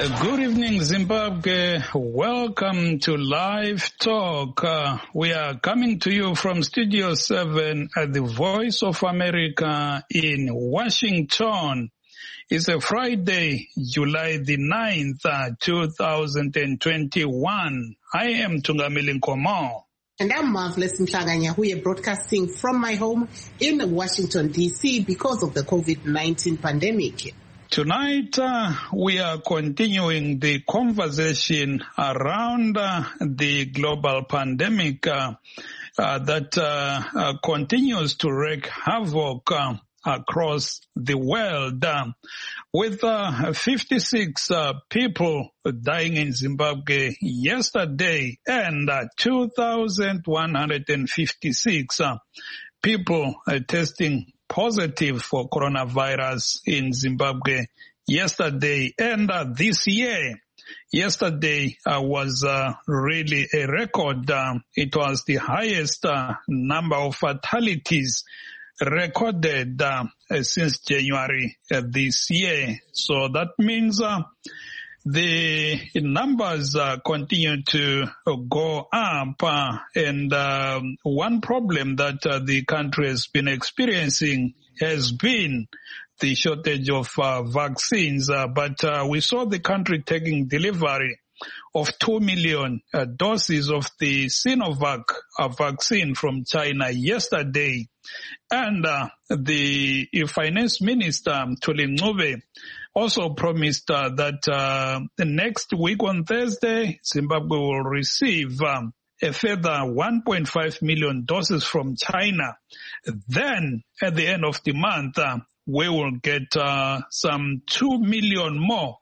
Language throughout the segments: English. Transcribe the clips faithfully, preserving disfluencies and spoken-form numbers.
Good evening, Zimbabwe. Welcome to Live Talk. Uh, we are coming to you from Studio seven at the Voice of America in Washington. It's a Friday, July the ninth, uh, two thousand twenty-one. I am Tungamili Nkomo. And I'm Marvelous Mhlanganya. We are broadcasting from my home in Washington, D C because of the COVID nineteen pandemic. Tonight, uh, we are continuing the conversation around uh, the global pandemic uh, uh, that uh, uh, continues to wreak havoc uh, across the world, uh, with uh, fifty-six uh, people dying in Zimbabwe yesterday and uh, two thousand one hundred fifty-six uh, people uh, testing positive for coronavirus in Zimbabwe yesterday. And uh, this year, yesterday uh, was uh, really a record. Uh, it was the highest uh, number of fatalities recorded uh, since January uh, this year. So that means uh, the numbers uh, continue to uh, go up, uh, and uh, one problem that uh, the country has been experiencing has been the shortage of uh, vaccines. Uh, but uh, we saw the country taking delivery of two million uh, doses of the Sinovac uh, vaccine from China yesterday. And uh, the finance minister, Thuli Ncube, also promised uh, that uh, next week on Thursday, Zimbabwe will receive um, a further one point five million doses from China. Then, at the end of the month, uh, we will get uh, some two million more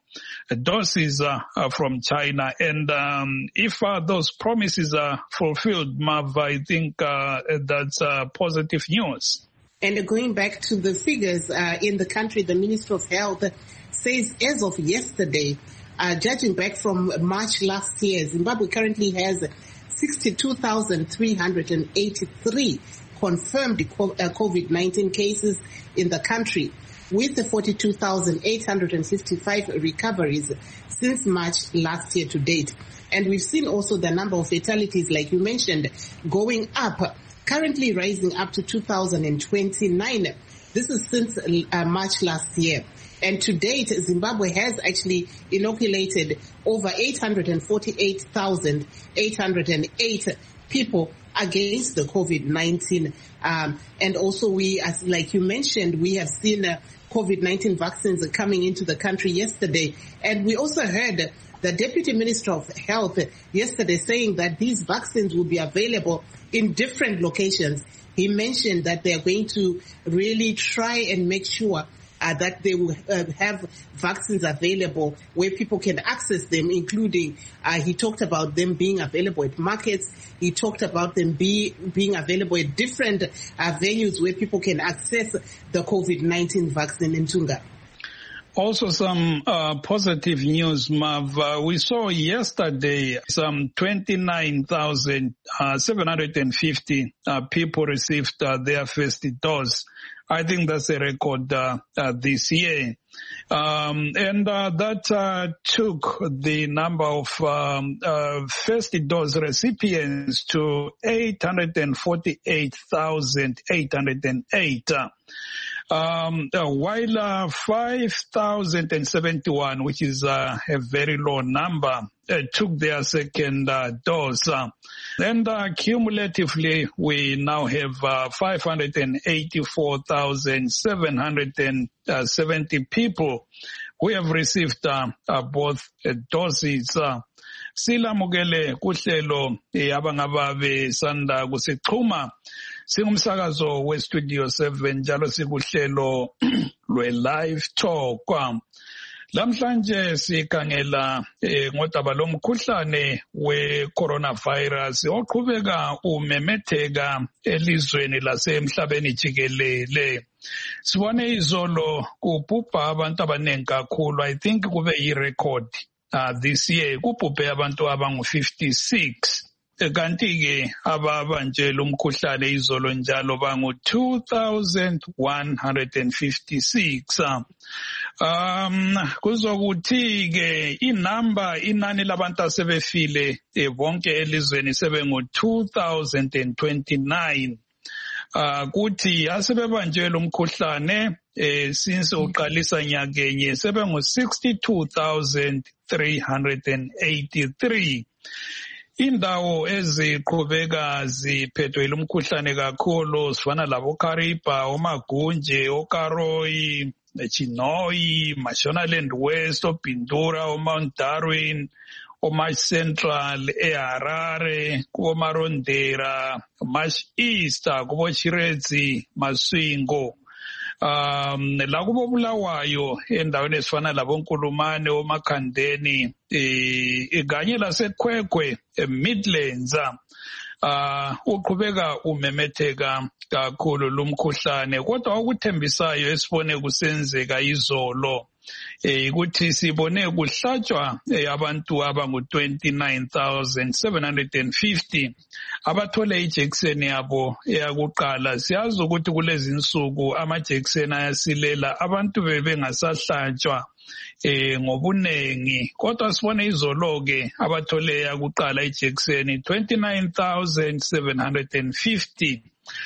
doses uh, uh, from China. And um, if uh, those promises are fulfilled, Mav, I think uh, that's uh, positive news. And going back to the figures uh, in the country, the Minister of Health says as of yesterday, uh, judging back from March last year, Zimbabwe currently has sixty-two thousand three hundred eighty-three confirmed COVID nineteen cases in the country, with forty-two thousand eight hundred fifty-five recoveries since March last year to date. And we've seen also the number of fatalities, like you mentioned, going up, currently rising up to two thousand twenty-nine. This is since uh, March last year. And to date, Zimbabwe has actually inoculated over eight hundred forty-eight thousand eight hundred eight people against the COVID nineteen. Um, and also we, as like you mentioned, we have seen uh, COVID nineteen vaccines coming into the country yesterday. And we also heard the Deputy Minister of Health yesterday saying that these vaccines will be available in different locations. He mentioned that they are going to really try and make sure Uh, that they will uh, have vaccines available where people can access them, including, uh, he talked about them being available at markets. He talked about them be, being available at different uh, venues where people can access the COVID nineteen vaccine in Tunga. Also some uh, positive news, Mav. Uh, we saw yesterday some twenty-nine thousand seven hundred fifty uh, people received uh, their first dose. I think that's a record uh, uh, this year. Um, and uh, that uh, took the number of um, uh, first dose recipients to eight hundred forty-eight thousand eight hundred eight. Um, uh, while uh, five thousand seventy-one, which is uh, a very low number, uh, took their second uh, dose. Uh, and uh, cumulatively, we now have uh, five hundred eighty-four thousand seven hundred seventy people who have received uh, uh, both uh, doses. Uh, Silamukele kuhlelo abangababe sanda kusixhuma singumsakazo we-Studio seven njalo sikuhlelo lwe-Live Talk. Lamhlanje sikhangela eh, ngodaba lomkhuhlane we-coronavirus oqhubeka umemetheka elizweni lasemhlabeni jikelele. Sibone izolo kubhubha abantu abanengi kakhulu. I think kube yi-record uh, this year. Kubhubhe abantu abangu fifty-six. Kanti-ke ababanjela umkhuhlane izolo njalo bangu two thousand one hundred fifty-six. Um kuzokuthi ke inamba inani labantu asebefile bonke elizweni sebengu two thousand twenty-nine. Uh kuthi asebebanjwe lo mkhuhlane eh since uqalisa nyakenye sebengu sixty-two thousand three hundred eighty-three. Indawo eziqhubeka ziphethwe lumkhuhlane kakhulu sifana labo Kariba, oMagunje, oKaroi, Chinoi, Mashonaland West, oBindura, oMount Darwin, oMarsh Central, eHarare, kuboMarondera, Marsh East, kuboChiredzi, Maswingo. Um la kubo Bulawayo endaweni esifana labo Nkulumane, oMakhandeni, eh kanye laseKwekwe, eMidlands. Uh uqhubeka umemetheka kakhulu lumkhuhlane, kodwa okuthembisayo esibone kusenzeka izolo eh ukuthi sibone kuhlatshwa abantu abangu twenty-nine thousand seven hundred fifty abathole ijekiseni yabo eyakuqala. Siyazi ukuthi kulezi insuku amajekiseni ayasilela, abantu bebengasahlatshwa eh ngobunengi, kodwa sibone izolo ke abathole yakuqala ijekiseni twenty-nine thousand seven hundred fifty,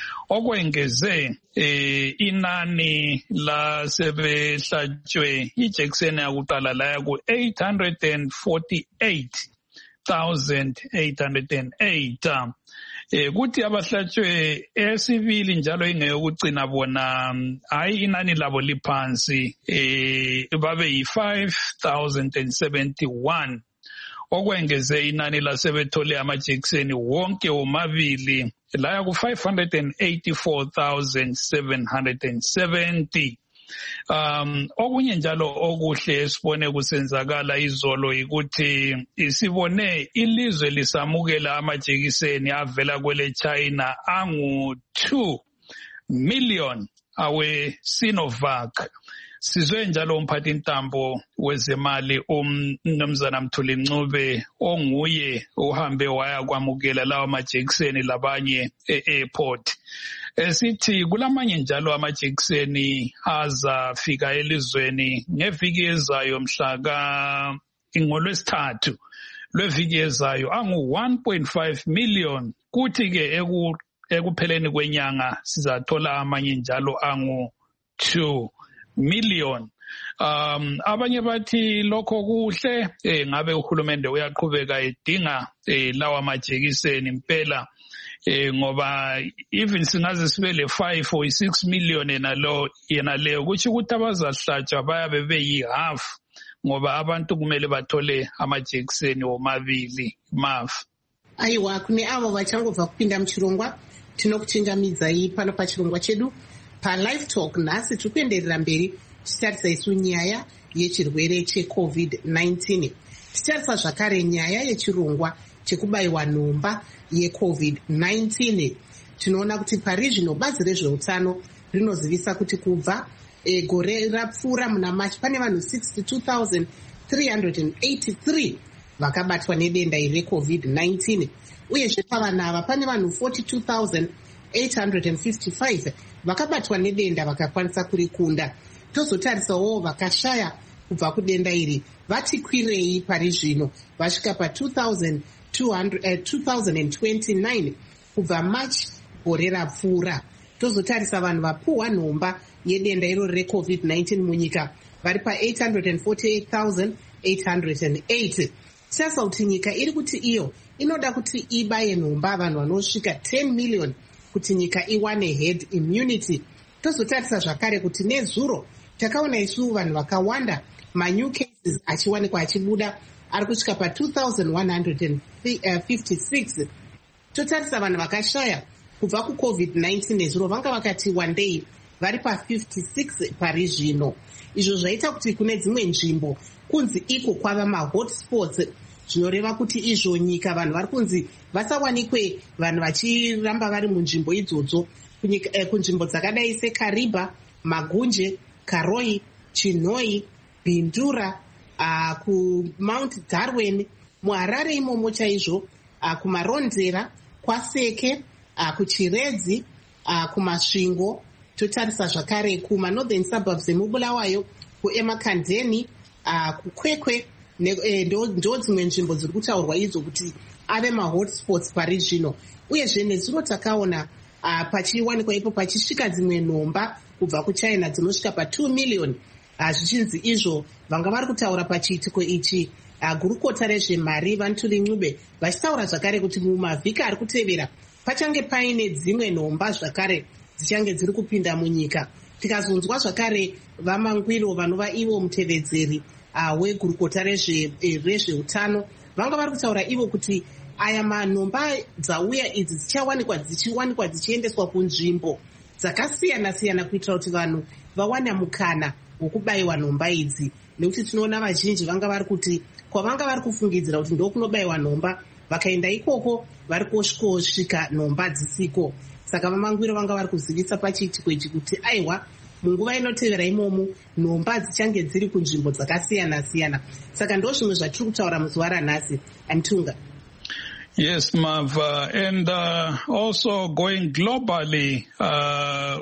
okwengeze eh inani la sebehlatshwe ijekiseni yakuqala la ku eight hundred forty-eight thousand eight hundred eight. Eh kuthi abahlatshwe esibili njalo ingeyokugcina bona hayi inani labo liphansi, eh babe yi five thousand seventy-one, okwengeze inani lasebethole amajekiseni wonke omabili laya ku five hundred eighty-four thousand seven hundred seventy. Um okunye njalo okuhle esibone kusenzakala izolo ukuthi isibone ilizwe lisamukela amajekiseni avela kwele China angu two million awe Sinovac. Sizwe njalo umphathi intambo wezemali uMnumzana Mthuli Ncube onguye uhambe waya kwamukela lawa majekiseni labanye e-airport. Esithi kulamanye njalo amajekiseni azafika elizweni ngeviki ezayo mhla ka ingolwesithathu lweviki ezayo angu one point five million. Kuthi ke ekupheleni kwenyanga sizathola amanye njalo angu two million. Um abanye bathi lokho kuhle eh ngabe uhulumende uyaqhubeka edinga eh lawa majekiseni impela, eh ngoba even singaze sibe le five or six million enalo yena leyo kuthi ukuthi abazahlatshwa bayabe beyi half, ngoba abantu kumele bathole amajekiseni omabili maf. Aiwa, kune avo vachangobva kupinda muchirongwa tinokuchingamidza iyi pano pachirongwa chedu pa Live Talk. Nhasi tiri kuenderera mberi tichitarisa isu nyaya yechirwere checovid nineteen. Tichitarisa zvakare nyaya yechirongwa chekubayiwa nhomba yecovid nineteen. Tinoona kuti parizvino bazi rezveutano rinozivisa kuti kubva e, gore rapfuura muna March pane vanhu sixty-two thousand three hundred eighty-three vakabatwa nedenda iri recovid nineteen, uyezve pavanhu ava pane vanhu forty-two thousand eight hundred fifty-five vakabatwa nedenda vakakwanisa kurikunda. Tozotarisawo vakashaya kubva kudenda iri vati kwirei pari zvino vasvika pa two thousand twenty-nine kubva March gore rapfuura. Tozotarisa vanhu vapuhwa nhomba yedenda iroro recovid nineteen munyika vari pa eight hundred forty-eight thousand eight hundred eight. Titarisa kuti nyika iri kuti iyo inoda kuti ibaye nhomba vanhu vanosvika ten million kuti nyika iwane herd immunity. Tozotarisa zvakare kuti nezuro takaona isu vanhu vakawanda manew cases achiwanikwa achibuda ari kusvika pa two thousand one hundred fifty-six. Totarisa vanhu vakashaya kubva kucovid nineteen nezuro vanga vakati wandei vari pa fifty-six pari zvino. Izvo zvaita kuti kune dzimwe nzvimbo kunzi iko kwava mahotspots, zvinoreva kuti izvo nyika vanhu vari kunzi vasawanikwe vanhu vachiramba vari munzvimbo idzodzo kunzvimbo dzakadai seKariba, Magunje, Karoi, Chinoi, Bindura, uh, kuMount Darwin, muHarare imomo chaizvo, uh, kuMarondera, kwaSeke, uh, kuChiredzi, uh, kuMasvingo. Totarisa zvakare kuma northern suburbs emubulawayo kuemakandeni, uh, kukwekwe, ndo dzimwe nzvimbo dziri kutaurwa idzo kuti ave mahotspots pari zvino. Uyezve nezuro takaona uh, pachiwanikwa ipo pachisvika dzimwe nhomba kubva kuchina dzinosvika pa two million. Uh, zvichinzi izvo vanga vari kutaura pachiitiko ichi. Uh, gurukota rezvemari Vantuli Ncube vachitaura zvakare kuti mumavhiki ari kutevera pachange paine dzimwe nhomba zvakare dzichange dziri kupinda munyika. Tikazonzwa zvakare vaMangwiro vanova ivo mutevedzeri uh, wegurukota rezveutano eh, vanga vari kutaura ivo kuti aya manhomba dzauya idzi dzichawanikwa dzichiwanikwa dzichiendeswa kunzvimbo dzakasiyana siyana kuitira kuti vanhu vawana mukana wokubayiwa nhomba idzi, nekuti tinoona vazhinji vanga vari kuti kwavanga vari kufungidzira kuti ndokunobayiwa nhomba vakaenda ikoko vari kusvika nhomba dzisiko. Saka vaMangwiro vanga vari kuzivisa pachiitiko ichi kuti aiwa munguva inotevera imomo nhomba dzichange dziri kunzvimbo dzakasiyana siyana. Saka ndo zvimwe zvatiri kutaura muzuva ranhasi. Antunga. Yes, Mav, uh, and uh, also going globally, uh,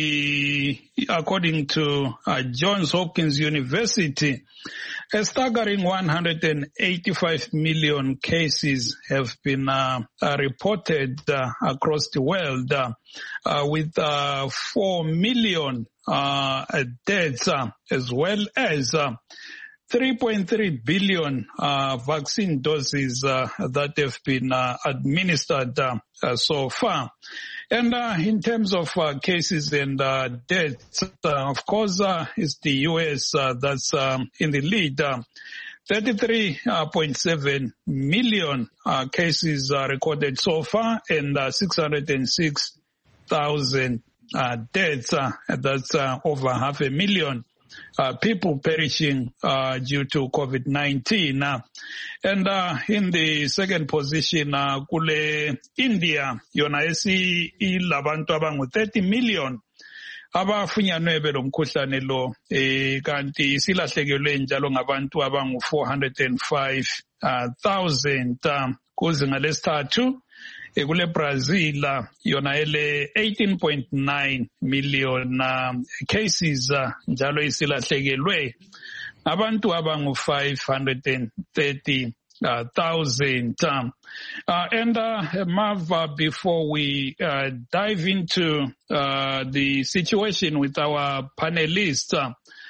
we, according to uh, Johns Hopkins University, a staggering one hundred eighty-five million cases have been uh, uh, reported uh, across the world, uh, uh, with uh, four million uh, deaths, uh, as well as uh, three point three billion uh, vaccine doses uh, that have been uh, administered uh, uh, so far. And uh, in terms of uh, cases and uh, deaths, uh, of course, uh, it's the U S uh, that's um, in the lead. Uh, thirty-three point seven million uh, cases are recorded so far, and uh, six hundred six thousand uh, deaths. Uh, that's uh, over half a million. Uh, people perishing uh, due to COVID nineteen. Uh, and uh, in the second position, uh, kule India, yona esi ilabantu abangu thirty million abafunyanwe belo mkhuhlane lo, eh, kanti silahlekelwe njalo ngabantu abangu four hundred five thousand. Uh, kuzinga lesithathu kule Brazil yona ele eighteen point nine million uh, cases uh, njalo isilahlekelwe abantu abangu five hundred thirty thousand. Uh, uh, and uh, Mav, uh, before we uh, dive into uh, the situation with our panelists, uh,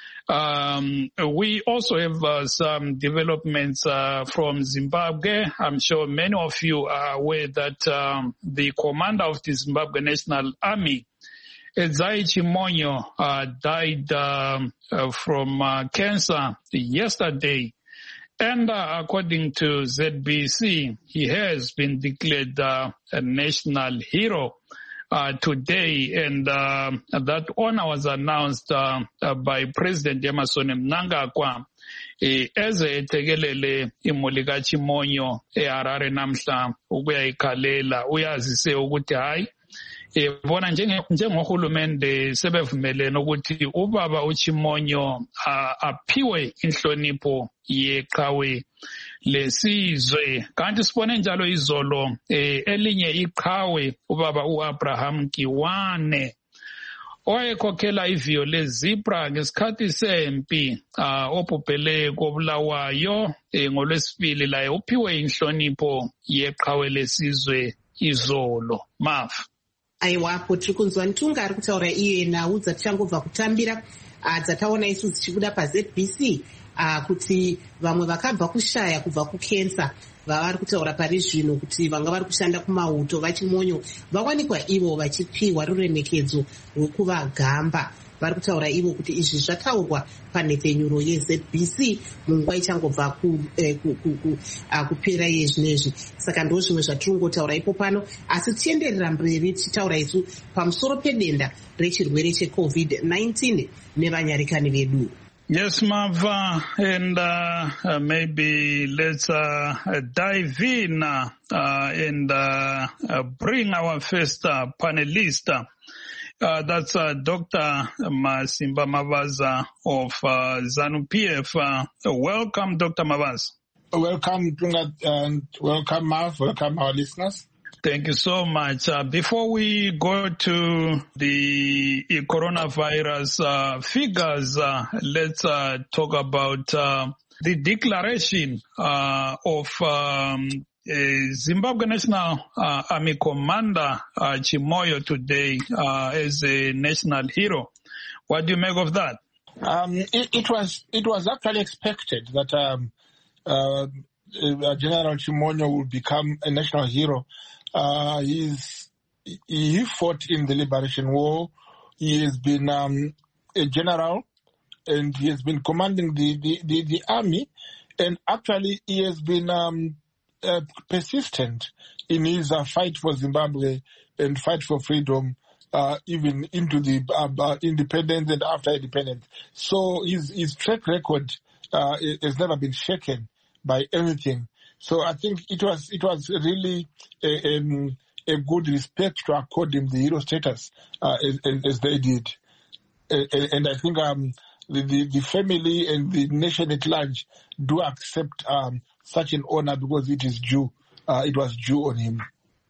Um, we also have uh, some developments uh, from Zimbabwe. I'm sure many of you are aware that um, the commander of the Zimbabwe National Army, Edzai Chimonyo, uh, died um, uh, from uh, cancer yesterday. And uh, according to Z B C, he has been declared uh, a national hero Uh, today, and uh, that honor was announced uh, uh, by President Emmerson Mnangagwa eh, eze ethekelele imuli kaChimonyo eHarare namhla ukuyayikhalela. Uyazise ukuthi hayi eh bona njengohulumende sebevumelene ukuthi ubaba uChimonyo uh, aphiwe inhlonipho yeqhawe lesizwe. Kanti sibone njalo izolo eh, elinye iqhawe ubaba uAbraham Kiwane owayekhokhela iviyo lezibra ngesikhathi sempi uh, obhubhele kobulawayo eh, ngolwesibili laye uphiwe inhlonipho yeqhawe lesizwe izolo. Mav. Aiwapo tiri kunzwa Ntunga ari kutaura iye nhau dzatichangobva kutambira uh, dzataona isu dzichibuda paZ B C uh, kuti vamwe vakabva kushaya kubva kukensa vavari kutaura pari zvino kuti vanga vari kushanda kumauto vaChimonyo vawanikwa ivo vachipiwa ruremekedzo rwekuvagamba. Vari kutaura ivo kuti izvi zvataurwa panhepfenyuro yeZ B C munguva ichangobva ku, eh, ku, ku, ku, uh, kupera yezvinezvi. Saka ndo zvimwe zvatiringotaura ipo pano, asi tienderera mberi tichitaura isu pamusoro pedenda rechirwere cheCovid nineteen nevanyarikani vedu. Yes, Mava, and uh, uh, maybe let's uh, dive in uh, and uh, uh, bring our first uh, panelist. Uh, that's uh, Doctor Masimba Mavaza of uh, ZANU-P F. Uh, welcome, Doctor Mavaza. Welcome, and welcome, Mav. Welcome, our listeners. Thank you so much. Uh, before we go to the coronavirus uh, figures, uh, let's uh, talk about uh, the declaration uh, of um, uh, Zimbabwe National uh, Army Commander uh, Chimoyo today uh, as a national hero. What do you make of that? Um, it, it was it was actually expected that um, uh, General Chimoyo will become a national hero. Uh, he's, he fought in the Liberation War. He has been um, a general, and he has been commanding the, the, the, the army. And actually, he has been um, uh, persistent in his uh, fight for Zimbabwe and fight for freedom, uh, even into the uh, uh, independence and after independence. So his, his track record uh, has never been shaken by anything. So I think it was it was really a, um, a good respect to accord him the hero status uh, as, as they did. And, and I think um, the, the, the family and the nation at large do accept um, such an honor because it is due. Uh, it was due on him.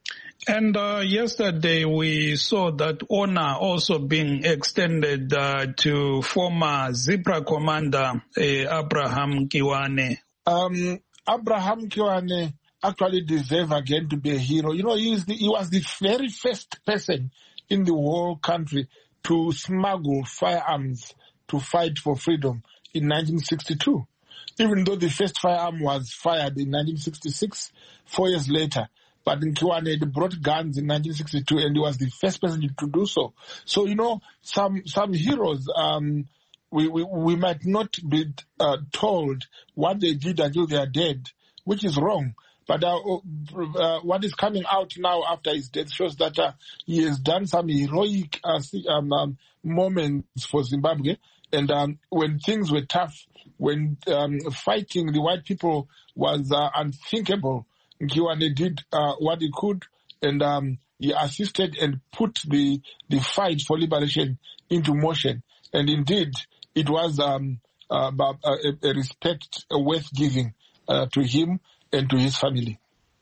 And uh, yesterday we saw that honor also being extended uh, to former ZIPRA commander uh, Abraham Kiwane. Um, Abraham Kiwane actually deserves again to be a hero. You know, he, is the, he was the very first person in the whole country to smuggle firearms to fight for freedom in nineteen sixty-two. Even though the first firearm was fired in nineteen sixty-six, four years later. But Kiwane brought guns in nineteen sixty-two, and he was the first person to do so. So, you know, some some heroes, um, we, we, we might not be uh, told what they did until they are dead, which is wrong. But uh, uh, what is coming out now after his death shows that uh, he has done some heroic uh, um, um, moments for Zimbabwe. And um, when things were tough, when um, fighting the white people was uh, unthinkable, Kiwane did uh, what he could, and um, he assisted and put the, the fight for liberation into motion. And indeed, it was um, uh, a, a respect worth giving uh, to him and to his family.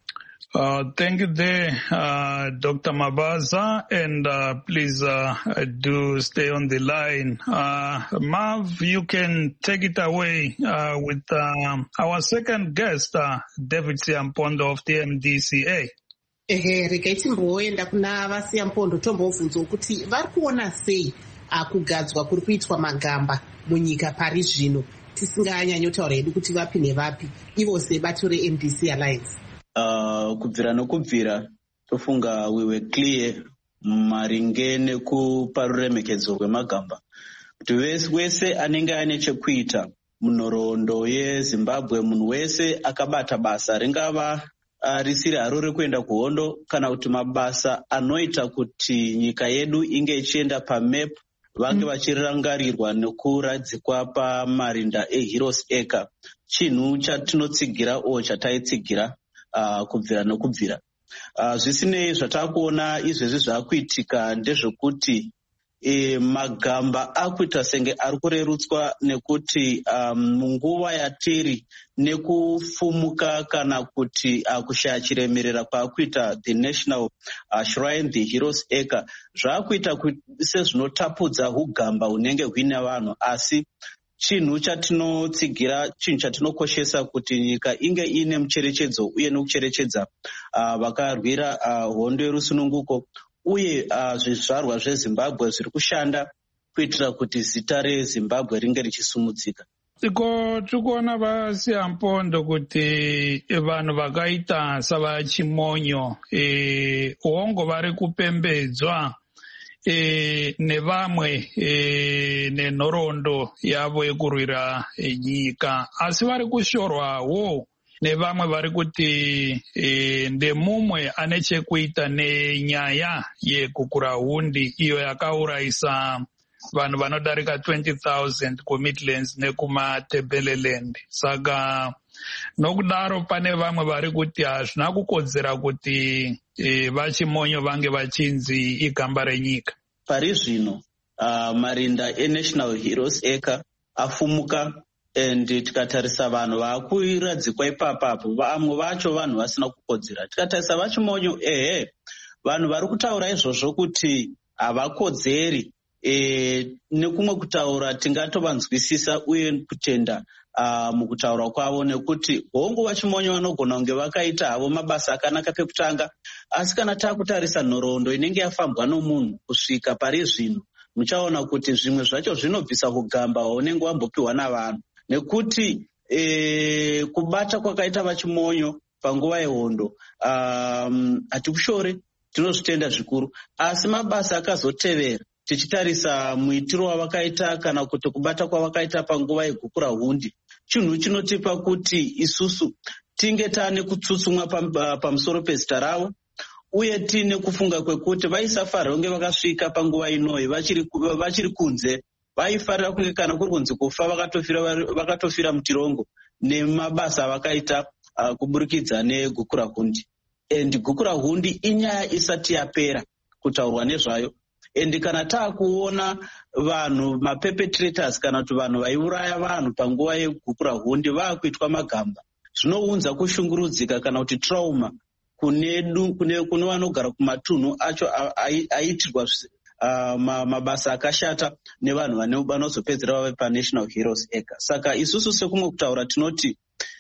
Uh, thank you there, uh, Doctor Mabaza, and uh, please uh, do stay on the line. Uh, Mav, you can take it away uh, with um, our second guest, uh, David Siampondo of the M D C A. Ehe, regai timboenda kuna vaSiampondo tombobvunza kuti vari kuona sei kugadzwa kuri kuitwa magamba munyika pari zvino tisinganyanyotaura hedu kuti vapi nevapi ivo sebato reM D C Alliance. Uh, kubvira nokubvira tofunga we were clear maringe nekupa ruremekedzo rwemagamba kuti wese anenge ane chekuita munhoroondo yeZimbabwe, munhu wese akabata basa ringava uh, risiri haro rekuenda kuhondo kana kuti mabasa anoita kuti nyika yedu inge ichienda pamap vange vachirangarirwa nekuradzikwa pamarinda eHeroes Acre, chinhu chatinotsigira o chataitsigira Uh, kubvira nokubvira. Uh, zvisinei zvatakuona izvezvi zvaakuitika ndezvekuti e, magamba akuita senge ari kurerutswa nekuti um, munguva yatiri nekufumuka kana kuti uh, kushaya chiremerera kwaakuita the National uh, Shrine, the Heroes Acre, zvaakuita sezvinotapudza ugamba hunenge huine vanhu, asi chinhu chatinotsigira, chinhu chatinokoshesa kuti nyika inge ine mucherechedzo uye nekucherechedza uh, vakarwira uh, hondo yerusununguko uye uh, zvizvarwa zveZimbabwe zviri kushanda kuitira kuti zita reZimbabwe ringe richisumudzika. Tiko tikuona vaSiampondo kuti vanhu vakaita savaChimonyo e, hongo vari kupembedzwa E, nevamwe e, nenhoroondo yavo yekurwira e, nyika, asi vari kushorwawo nevamwe vari kuti e, ndemumwe ane chekuita nenyaya yekukura hundi iyo yakaurayisa vanhu vanodarika twenty thousand kuMidlands nekumaTebeleland. Saka nokudaro pane vamwe vari kuti hazvina kukodzera kuti e, vaChimonyo vange vachinzi igamba renyika. Pari zvino uh, marinda eNational Heroes Acre afumuka and tikatarisa vanhu vakuradzikwa ipapapo vamwe vacho vanhu vasina kukodzera. Tikatarisa vachimonyo ehe vanhu vari kutaura izvozvo kuti havakodzeri e, nekumwe kutaura tingatovanzwisisa uye kutenda uh, mukutaura kwavo, nekuti hongu vachimonyo vanogona kunge vakaita havo mabasa akanaka pekutanga, asi kana takutarisa nhoroondo inenge yafambwa nomunhu kusvika pari zvino, muchaona kuti zvimwe zvacho zvinobvisa kugamba unenge wambopiwa navanhu, nekuti e, kubata kwakaita vachimonyo panguva yehondo hatikushore, um, tinozvitenda zvikuru, asi mabasa akazotevera tichitarisa muitiro wavakaita kana kuti kubata kwavakaita panguva yegukura hundi, chinhu chinotipa kuti isusu tinge tane kutsutsumwa pamusoro pezita ravo, uye tine kufunga kwekuti vaisafarira kunge vakasvika panguva inoyi vachiri, vachiri kunze, vaifarira kunge kana kuri kunzi kufa vakatofira, vakatofira mutirongo nemabasa avakaita uh, kuburikidza negukura hundi. And gukura hundi inyaya isati yapera kutaurwa nezvayo, and kana taakuona vanhu maperpetrators kana kuti vanhu vaiuraya vanhu panguva yegukura hundi vaakuitwa magamba, zvinounza kushungurudzika kana kuti trauma kune, kune, kune vanogara kumatunhu acho aitirwa uh, mabasa akashata nevanhu vanozopedzera vave paNational Heroes ega. Saka isusu sekumwe kutaura tinoti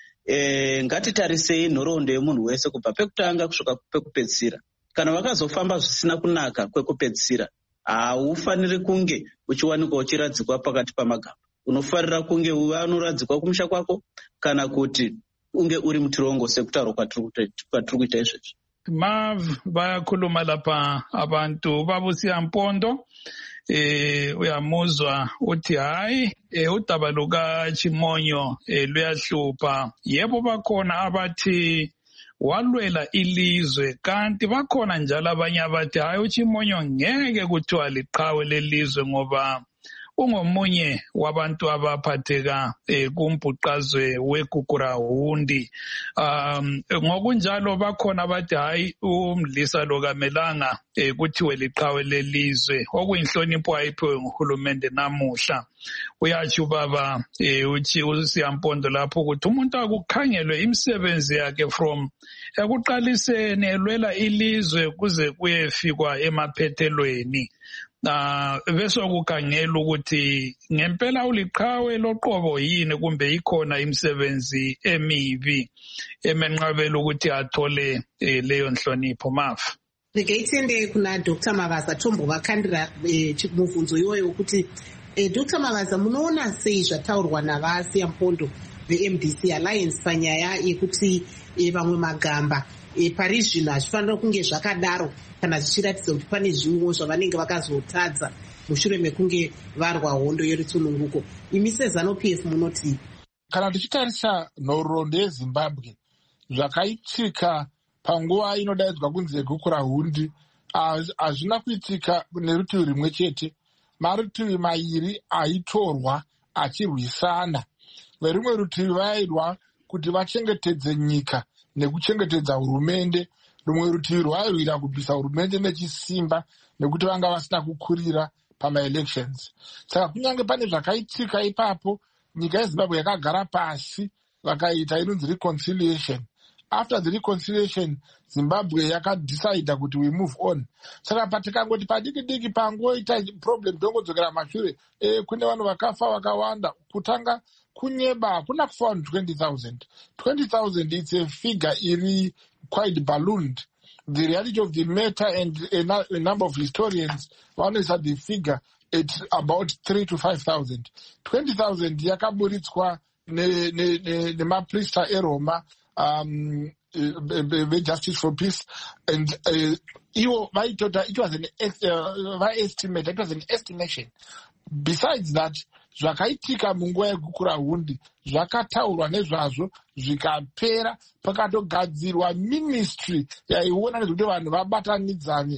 E, ngatitarisei nhoroondo yemunhu wese kubva pekutanga kusvika pekupedzisira. Kana vakazofamba zvisina kunaka kwekupedzisira, haufaniri kunge uchiwanikwa uchiradzikwa pakati pamagamba. Unofarira kunge unoradzikwa kumusha kwako kana kuti unge uri mutirongo sekutaurwa kwatiri kuita izvezvi. Mav bayakhuluma lapha abantu babusiya Mpondo. Eh uyamuzwa uthi hayi eh udaba luka Chimonyo eh luyahlupha. Yebo bakhona abathi walwela ilizwe, kanti bakhona njalo abanye abathi hayi uChimonyo ngeke kuthiwa liqhawe lelizwe ngoba ungomunye wabantu abaphatheka eh, kumbhuqazwe wegugura hundi. Um, ngokunjalo bakhona abathi hayi umdlisa lo kamelanga eh, kuthiwe liqhawe lelizwe, okuyinhlonipho ayiphiwe nguhulumende namuhla. Uyatsho baba eh, uthi uSiyampondo lapho ukuthi umuntu akukhangelwe imisebenzi yakhe from ekuqaliseni elwela ilizwe kuze kuyefikwa emaphethelweni. Na bese kukhangela ukuthi ngempela uliqhawe loqobo yini kumbe ikhona imisebenzi emibi emenqabela ukuthi athole eh, leyo nhlonipho. Mafu Ngeyithende kuna Doctor Makaza Thombo vakhandira eh, mubvunzo iwoyo ukuthi eh, Doctor Makaza munoona sei zvataurwa navaSiyampondo ve-M D C Alliance panyaya yekuti eh, vamwe magamba E, pari zvino hazvifanira kunge zvakadaro kana zvichiratidza kuti pane zvimwewo zvavanenge vakazotadza mushure mekunge varwa hondo yeritsununguko. Imi seZANU-P F munoti? Kana tichitarisa nhoroondo yeZimbabwe zvakaitika panguva inodaidzwa kunzi yegukura hundi hazvina kuitika nerutivi rimwe chete, marutivi mairi aitorwa achirwisana. Verimwe rutivi vairwa kuti vachengetedze nyika nekuchengetedza hurumende, rumwe rutivi rwairwira kubvisa hurumende nechisimba nekuti vanga vasina kukurira pama-elections. Saka kunyange pane zvakaitika ipapo, nyika yeZimbabwe yakagara pasi vakaita inonzi reconciliation. After the reconciliation, Zimbabwe yakadecide kuti we move on. Saka patikangoti padiki diki pangoita problem tongodzokera mashure, e, kune vanhu vakafa vakawanda, kutanga kunyeba kuna kufa vanhu twenty thousand. twenty thousand it's a figure iri quite ballooned. The reality of the matter and a, a number of historians vanoisa the figure it's about three to five thousand. twenty thousand yakaburitswa nemaprista ne, ne, eRoma um uh, Justice for Peace, and uh, iwo vaitota, it was an uh, estimate, it was an estimation. Besides that, zvakaitika munguva yegukura hundi zvakataurwa nezvazvo zvikapera, pakatogadzirwa ministry yaiona nezvekuti vanhu vabatanidzane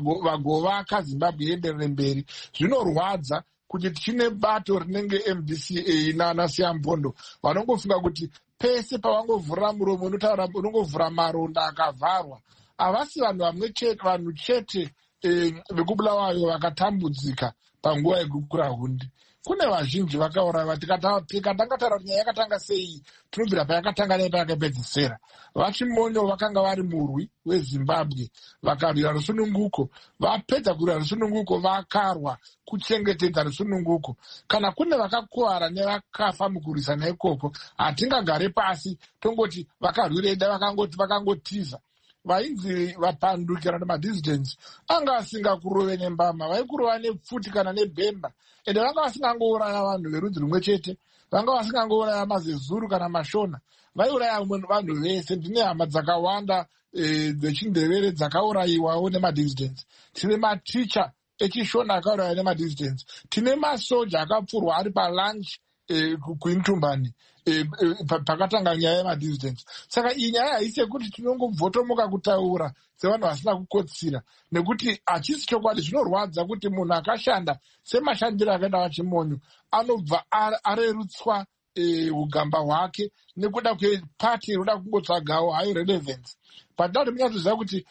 vagovaka Zimbabwe ienderere mberi. Zvinorwadza kuti tichine bato rinenge M D C A nana Siyampondo vanongofunga kuti pese pavangovhura muromo unotaura unongovhura maronda akavharwa. Havasi vanhu vamwe chete, vanhu chete vekubulawayo vakatambudzika panguva yegukura hundi. kune vazhinji vakauraiwa. Tikatanga taura kuti nyaya yakatanga sei, tinobvira payakatanga nepayakapedzisira. Vachimonyo vakanga vari murwi weZimbabwe, vakarwira rusununguko, vapedza kurwira rusununguko vakarwa kuchengetedza rusununguko. Kana kune vakakuwara nevakafa mukurwisana ikoko, hatingagare pasi tongoti vakarwirei da vakangoti vakangotiza. Vainzi vapanduki kana madissidents anga asingakurove nembama, vaikurova nepfuti kana nebhemba, ende vanga vasingangouraya vanhu verudzi rumwe chete, vanga vasingangouraya mazezuru kana mashona, vaiuraya vanhu vese. Ndine hama dzakawanda dzechindevere dzakaurayiwawo nemadissidents. Tine maticha echishona akaurayiwa nemadissidents. Tine masoja akapfurwa ari palunch kuintumbani pakatanga nyaya yemadissidents. Saka iyi nyaya haisi yekuti tinongobvotomoka kutaura sevanhu vasina kukotsira, nekuti hachisi chokwadi. Zvinorwadza kuti munhu akashanda semashandiro akaenda vachimonyo anobva arerutswa ugamba hwake nekuda kwepati inoda kungotsvagawo hayo relevance. But ndati munyatsoziva kuti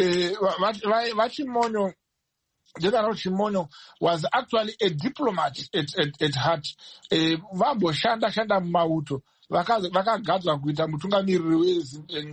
vachimonyo, General Chimonyo was actually a diplomat at, at, at heart. Vamboshanda shanda mumauto, vakagadzwa kuita mutungamiriri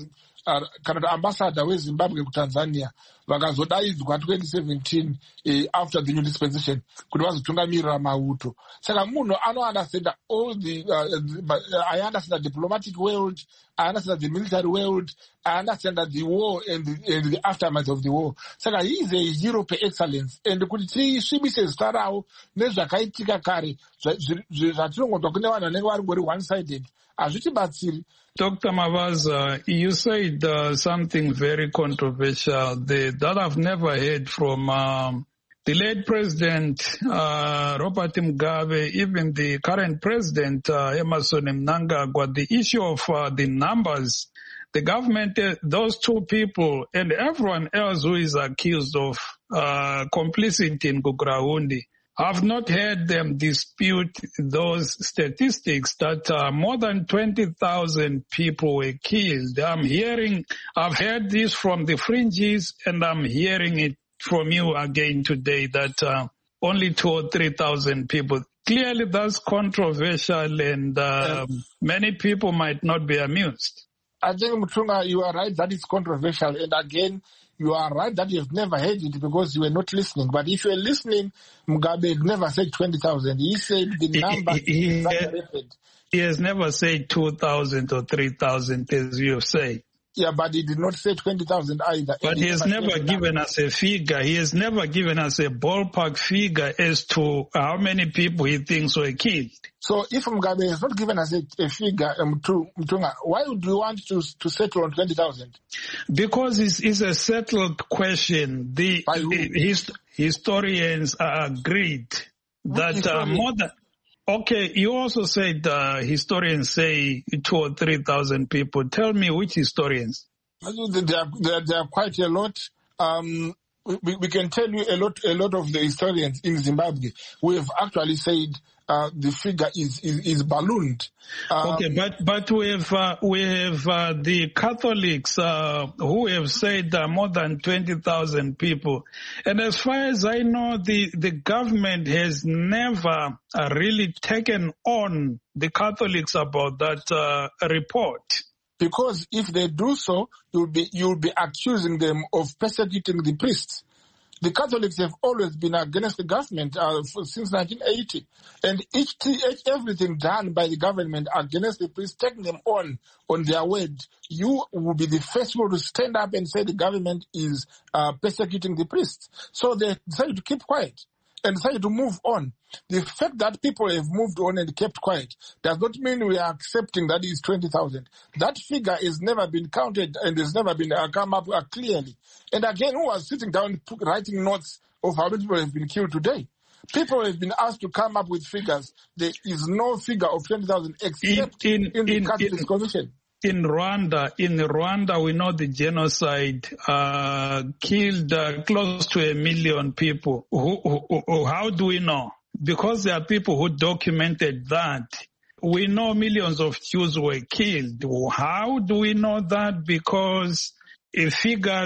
kana ambassador weZimbabwe kuTanzania, vakazodaidzwa twenty seventeen uh, after the new dispensation kuti vazotungamirira mauto. Saka munhu ano understand all the uh, the, I understand the diplomatic world, I understand the military world, I understand the war and the, and the aftermath of the war. Saka he is a hero per excellence, and kuti tisvibise zita rawo nezvakaitika kare zvatinongonzwa kune vanhu vanenge vari ngori one sided hazvitibatsiri. Doctor Mavaza, you said uh, something very controversial the, that I've never heard from um, the late President uh, Robert Mugabe, even the current President uh, Emmerson Mnangagwa, the issue of uh, the numbers. The government, uh, those two people, and everyone else who is accused of uh, complicity in Gukurahundi, I've not heard them dispute those statistics that uh, more than twenty thousand people were killed. I'm hearing, I've heard this from the fringes, and I'm hearing it from you again today that uh, only two or three thousand people. Clearly that's controversial, and uh, yes. Many people might not be amused. I think, Mutunga, you are right that it's controversial, and again, you are right that you've never heard it because you were not listening. But if you were listening, Mugabe never said twenty thousand. He said the number he, he, he, he has never said two thousand or three thousand, as you say. Yeah, but he did not say twenty thousand either. But he, he has never given us a figure. He has never given us a ballpark figure as to how many people he thinks were killed. So if Mugabe has not given us a, a figure, um, to, Mtunga, why would you want to, to settle on twenty thousand? Because it's, it's a settled question. The, the his, historians are agreed that uh, more than... Okay, you also said uh, historians say two or three thousand people. Tell me which historians. There are, there, there are quite a lot. Um, we, we can tell you a lot, a lot of the historians in Zimbabwe. We have actually said uh, the figure is is, is ballooned. Um, okay, but but we have uh, we have uh, the Catholics uh, who have said uh, more than twenty thousand people, and as far as I know, the the government has never uh, really taken on the Catholics about that uh, report. Because if they do so, you'll be you'll be accusing them of persecuting the priests. The Catholics have always been against the government uh, for, since nineteen eighty. And each, each everything done by the government against the priests, taking them on, on their word, you will be the first one to stand up and say the government is uh, persecuting the priests. So they decided to keep quiet and decided to move on. The fact that people have moved on and kept quiet does not mean we are accepting that it's twenty thousand. That figure has never been counted and has never been uh, come up uh, clearly. And again, who was sitting down writing notes of how many people have been killed today? People have been asked to come up with figures. There is no figure of twenty thousand except in, in, in the Catholic Commission. In Rwanda, in Rwanda, we know the genocide uh, killed uh, close to a million people. Who, who, who, how do we know? Because there are people who documented that. We know millions of Jews were killed. How do we know that? Because uh, figures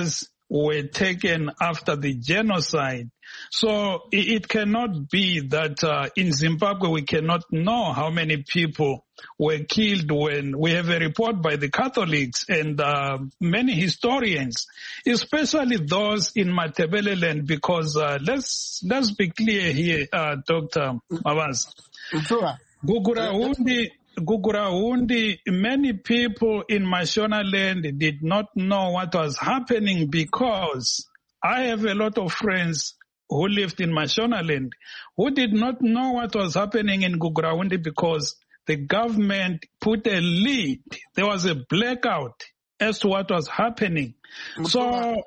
were taken after the genocide. So it, it cannot be that uh, in Zimbabwe we cannot know how many people were killed when we have a report by the Catholics and uh, many historians, especially those in Matabeleland, because uh, let's let's be clear here, uh, Doctor Mabaza. Sure. Gugurahundi, Gugurahundi, many people in Mashonaland did not know what was happening because I have a lot of friends who lived in Mashonaland who did not know what was happening in Gugurahundi because the government put a lid. There was a blackout as to what was happening. So,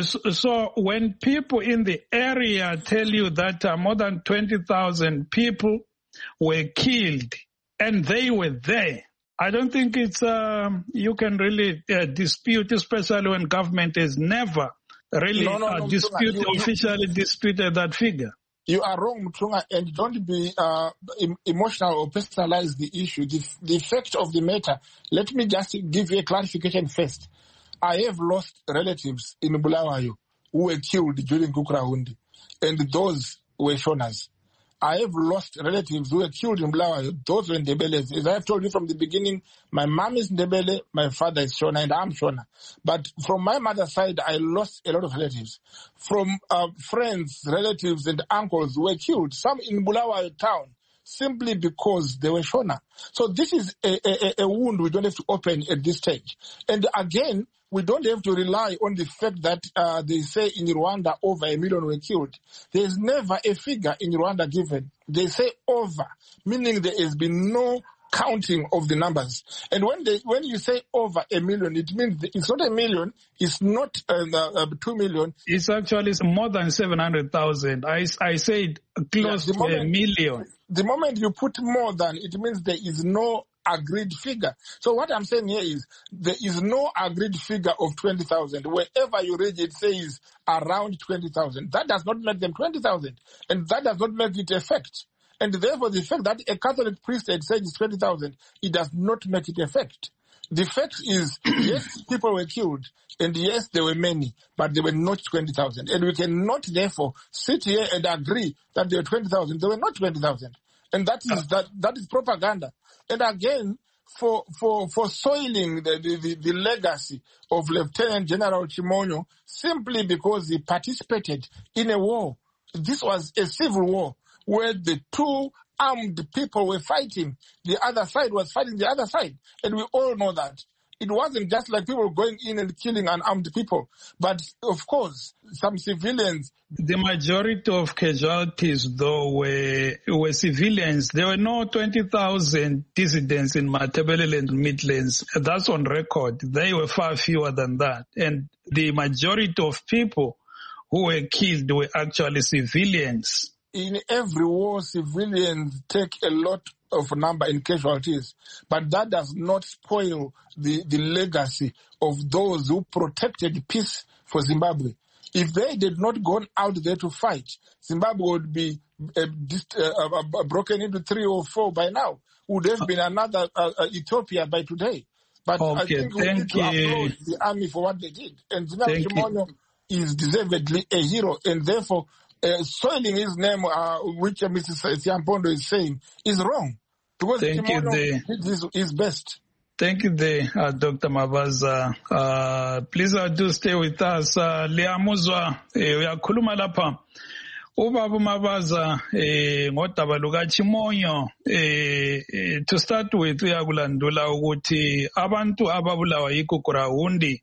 so when people in the area tell you that uh, more than twenty thousand people were killed and they were there, I don't think it's um, you can really uh, dispute, especially when government has never really no, no, uh, no, dispute, you, officially disputed that figure. You are wrong, Mutunga, and don't be uh, emotional or personalize the issue. The, the fact of the matter, let me just give you a clarification first. I have lost relatives in Bulawayo who were killed during Gugurahundi, and those were Shonas. I have lost relatives who were killed in Bulawayo. Those were Ndebele. As I have told you from the beginning, my mom is Ndebele, my father is Shona, and I'm Shona. But from my mother's side, I lost a lot of relatives. From uh, friends, relatives, and uncles who were killed, some in Bulawayo town, simply because they were Shona. So this is a, a, a wound we don't have to open at this stage. And again, we don't have to rely on the fact that uh, they say in Rwanda over a million were killed. There is never a figure in Rwanda given. They say over, meaning there has been no counting of the numbers. And when they, when you say over a million, it means it's not a million, it's not uh, uh, two million. It's actually more than seven hundred thousand. I, I said close yeah, to moment, a million. The moment you put more than, it means there is no agreed figure. So what I'm saying here is there is no agreed figure of twenty thousand. Wherever you read it says around twenty thousand. That does not make them twenty thousand. And that does not make it a fact. And therefore the fact that a Catholic priest had said it's twenty thousand, it does not make it a fact. The fact is, yes, people were killed, and yes, there were many, but they were not twenty thousand. And we cannot therefore sit here and agree that there were twenty thousand. They were not twenty thousand. And that is that that is propaganda. And again, for for for soiling the, the, the legacy of Lieutenant General Chimonyo simply because he participated in a war. This was a civil war where the two armed people were fighting. The other side was fighting the other side. And we all know that. It wasn't just like people going in and killing unarmed people. But, of course, some civilians. The majority of casualties, though, were, were civilians. There were no twenty thousand dissidents in Matabeleland Midlands. That's on record. They were far fewer than that. And the majority of people who were killed were actually civilians. In every war, civilians take a lot of number in casualties, but that does not spoil the, the legacy of those who protected peace for Zimbabwe. If they did not go out there to fight, Zimbabwe would be uh, dist- uh, uh, broken into three or four by now. Would have been another uh, uh, Ethiopia by today. But okay, I think we need to applaud the army for what they did. And Zimbabwe Chimonyo is deservedly a hero, and therefore uh, soiling his name, uh, which uh, Missus Siampondo is saying, is wrong. Because Thank Chimonyo you, did his, his best. Thank you, the, uh, Doctor Mabaza. Uh, please uh, do stay with us. Uh, Liamuzwa, eh, uyakhuluma lapha. Ubaba Mabaza, eh, ngodaba luka Chimonyo, eh, eh, to start with, uyakulandula ukuthi abantu ababulawa yiGugurahundi,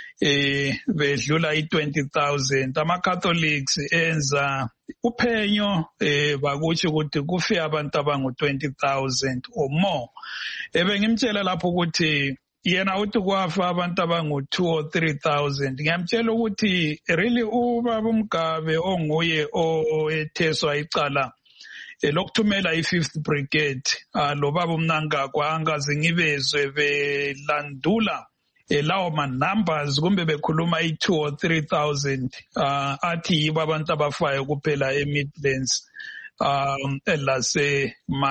eh, bedlula i-twenty thousand. Ama-Catholics enza uphenyo, eh, bakutsho ukuthi kufe abantu abangu-twenty thousand or more. Ebe ngimtshela lapho ukuthi yena uthi kwafa abantu abangu-two or three thousand. Ngiyamtshela ukuthi really ubaba uMgabe onguye owetheswa icala lokuthumela i-fifth brigade, uh, lo baba uMnangagwa angaze ngibezwe belandula lawo ma-numbers kumbe bekhuluma i-two or three thousand uh, athi yibo abantu abafayo kuphela e-Midlands um,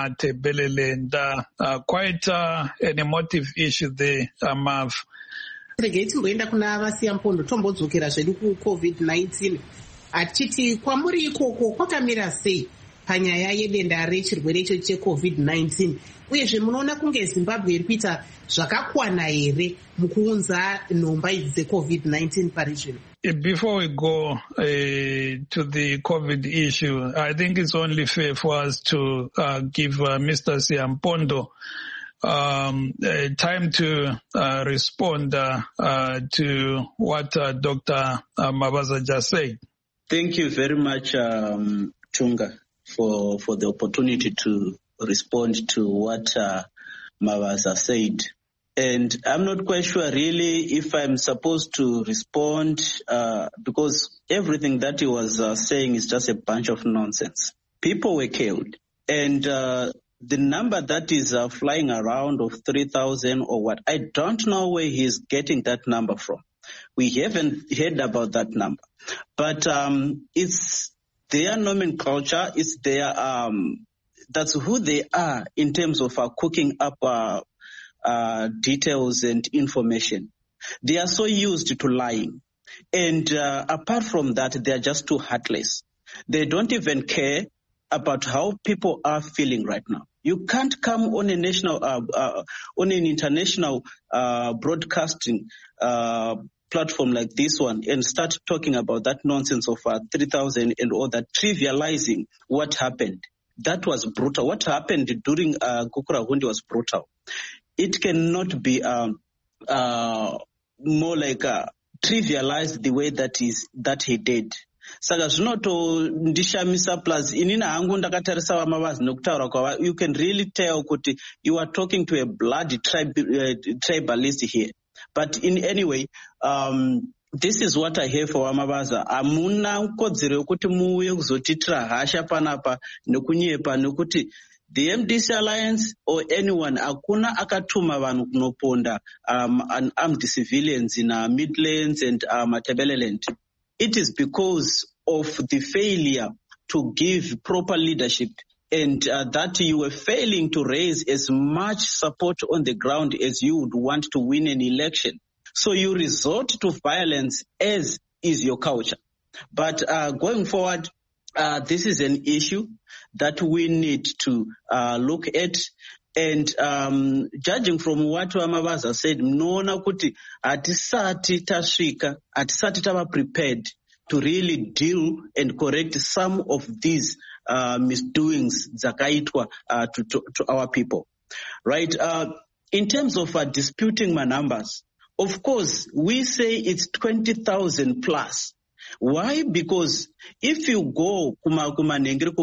lase-Matabeleland. Uh, quite uh, an emotive issue there, uh, Mav. Regai timboenda kuna vaSiyampondo tombodzokera zvedu kucovid nineteen. Achiti kwamuri ikoko kwakamira sei panyaya yedenda rechirwere icho checovid nineteen, uyezve munoona kunge Zimbabwe iri kuita zvakakwana here mukuunza nhomba idzi dzecovid nineteen paregion? Before we go uh, to the COVID issue, I think it's only fair for us to uh, give uh, Mister Siyampondo um, uh, time to uh, respond uh, uh, to what uh, Doctor Uh, Mabaza just said. Thank you very much, um, Chunga, for, for the opportunity to respond to what uh, Mabaza said. And I'm not quite sure really if I'm supposed to respond uh, because everything that he was uh, saying is just a bunch of nonsense. People were killed. And uh, the number that is uh, flying around of three thousand or what, I don't know where he's getting that number from. We haven't heard about that number. But um, it's their nomenclature, it's their, um, that's who they are in terms of uh, cooking up uh, Uh, details and information. They are so used to lying. And uh, apart from that, they are just too heartless. They don't even care about how people are feeling right now. You can't come on a national, uh, uh, on an international uh, broadcasting uh, platform like this one and start talking about that nonsense of uh, three thousand and all that, trivializing what happened. That was brutal. What happened during uh, Gukurahundi was brutal. It cannot be um, uh, more like uh, trivialized the way that is that he did. Saka zvinoto ndishamisa plus inina hangu ndakatarisa vaMabaza nokutaura kwava, you can really tell kuti you are talking to a bloody tribe, uh, tribalist here. But in any way, um, this is what I hear for vaMabaza. Amuna kodzero yokuti muuye kuzotitira hasha panapa nekunyepa nekuti the M D C Alliance or anyone, akuna akatuma vanhu kunoponda um, an armed civilians in uh, Midlands and uh, Matabeleland. It is because of the failure to give proper leadership and uh, that you were failing to raise as much support on the ground as you would want to win an election. So you resort to violence as is your culture. But uh, going forward, uh, this is an issue that we need to uh, look at. And um, judging from what Mabaza said, mnona kuti atisati tasvika, atisati tava prepared to really deal and correct some of these uh, misdoings dzakaitwa uh, to, to, to our people. Right? Uh, in terms of uh, disputing my numbers, of course, we say it's twenty thousand plus. Why? Because if you go kuma, kuma,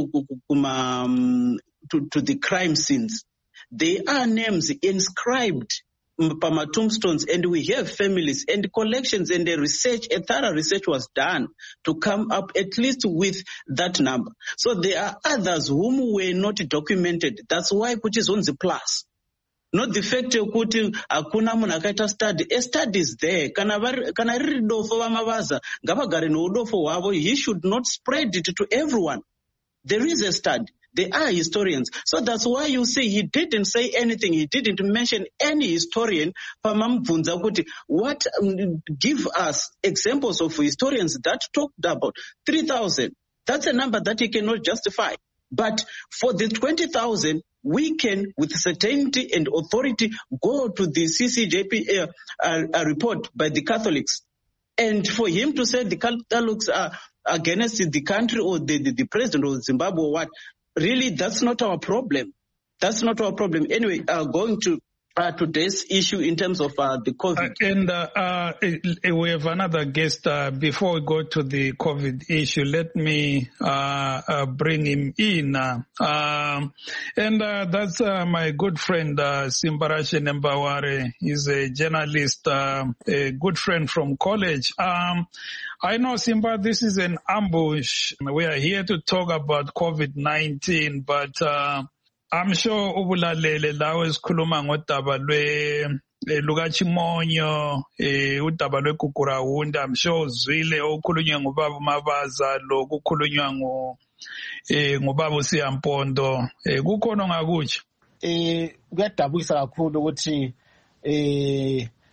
kuma, um, to, to the crime scenes, there are names inscribed pama tombstones, and we have families and collections and a research, a thorough research was done to come up at least with that number. So there are others whom were not documented. That's why which is on the plus. Not the fact kuti akuna munhu akaita study. A study is there. Kana kana riri dofo vaMabaza ngavagare noudofo hwavo. He should not spread it to everyone. There is a study. They are historians. So that's why you see he didn't say anything. He didn't mention any historian. Pamamvunza kuti what um, give us examples of historians that talked about three thousand. That's a number that he cannot justify. But for the twenty thousand, we can, with certainty and authority, go to the C C J P uh, uh, report by the Catholics. And for him to say the Catholics are against the country or the, the, the president of Zimbabwe or what, really, that's not our problem. That's not our problem. Anyway, uh, going to uh, today's issue in terms of uh, the COVID. Uh, and uh, uh, we have another guest. Uh, before we go to the COVID issue, let me uh, uh, bring him in. Uh, um, and uh, that's uh, my good friend, uh, Simbarashe Nembaware. He's a journalist, uh, a good friend from college. Um, I know, Simba, this is an ambush. We are here to talk about COVID nineteen, but uh, I'm sure ubulalele lawe sikhuluma ngodaba lwe lukaChimonyo, udaba lweGukurahundi. I'm sure uzwile okukhulunywa ngubaba uMabaza lo kukhulunywa ngo ngubaba uSiyampondo. Kukhona ongakutsho? Eh kuyadabukisa kakhulu ukuthi eh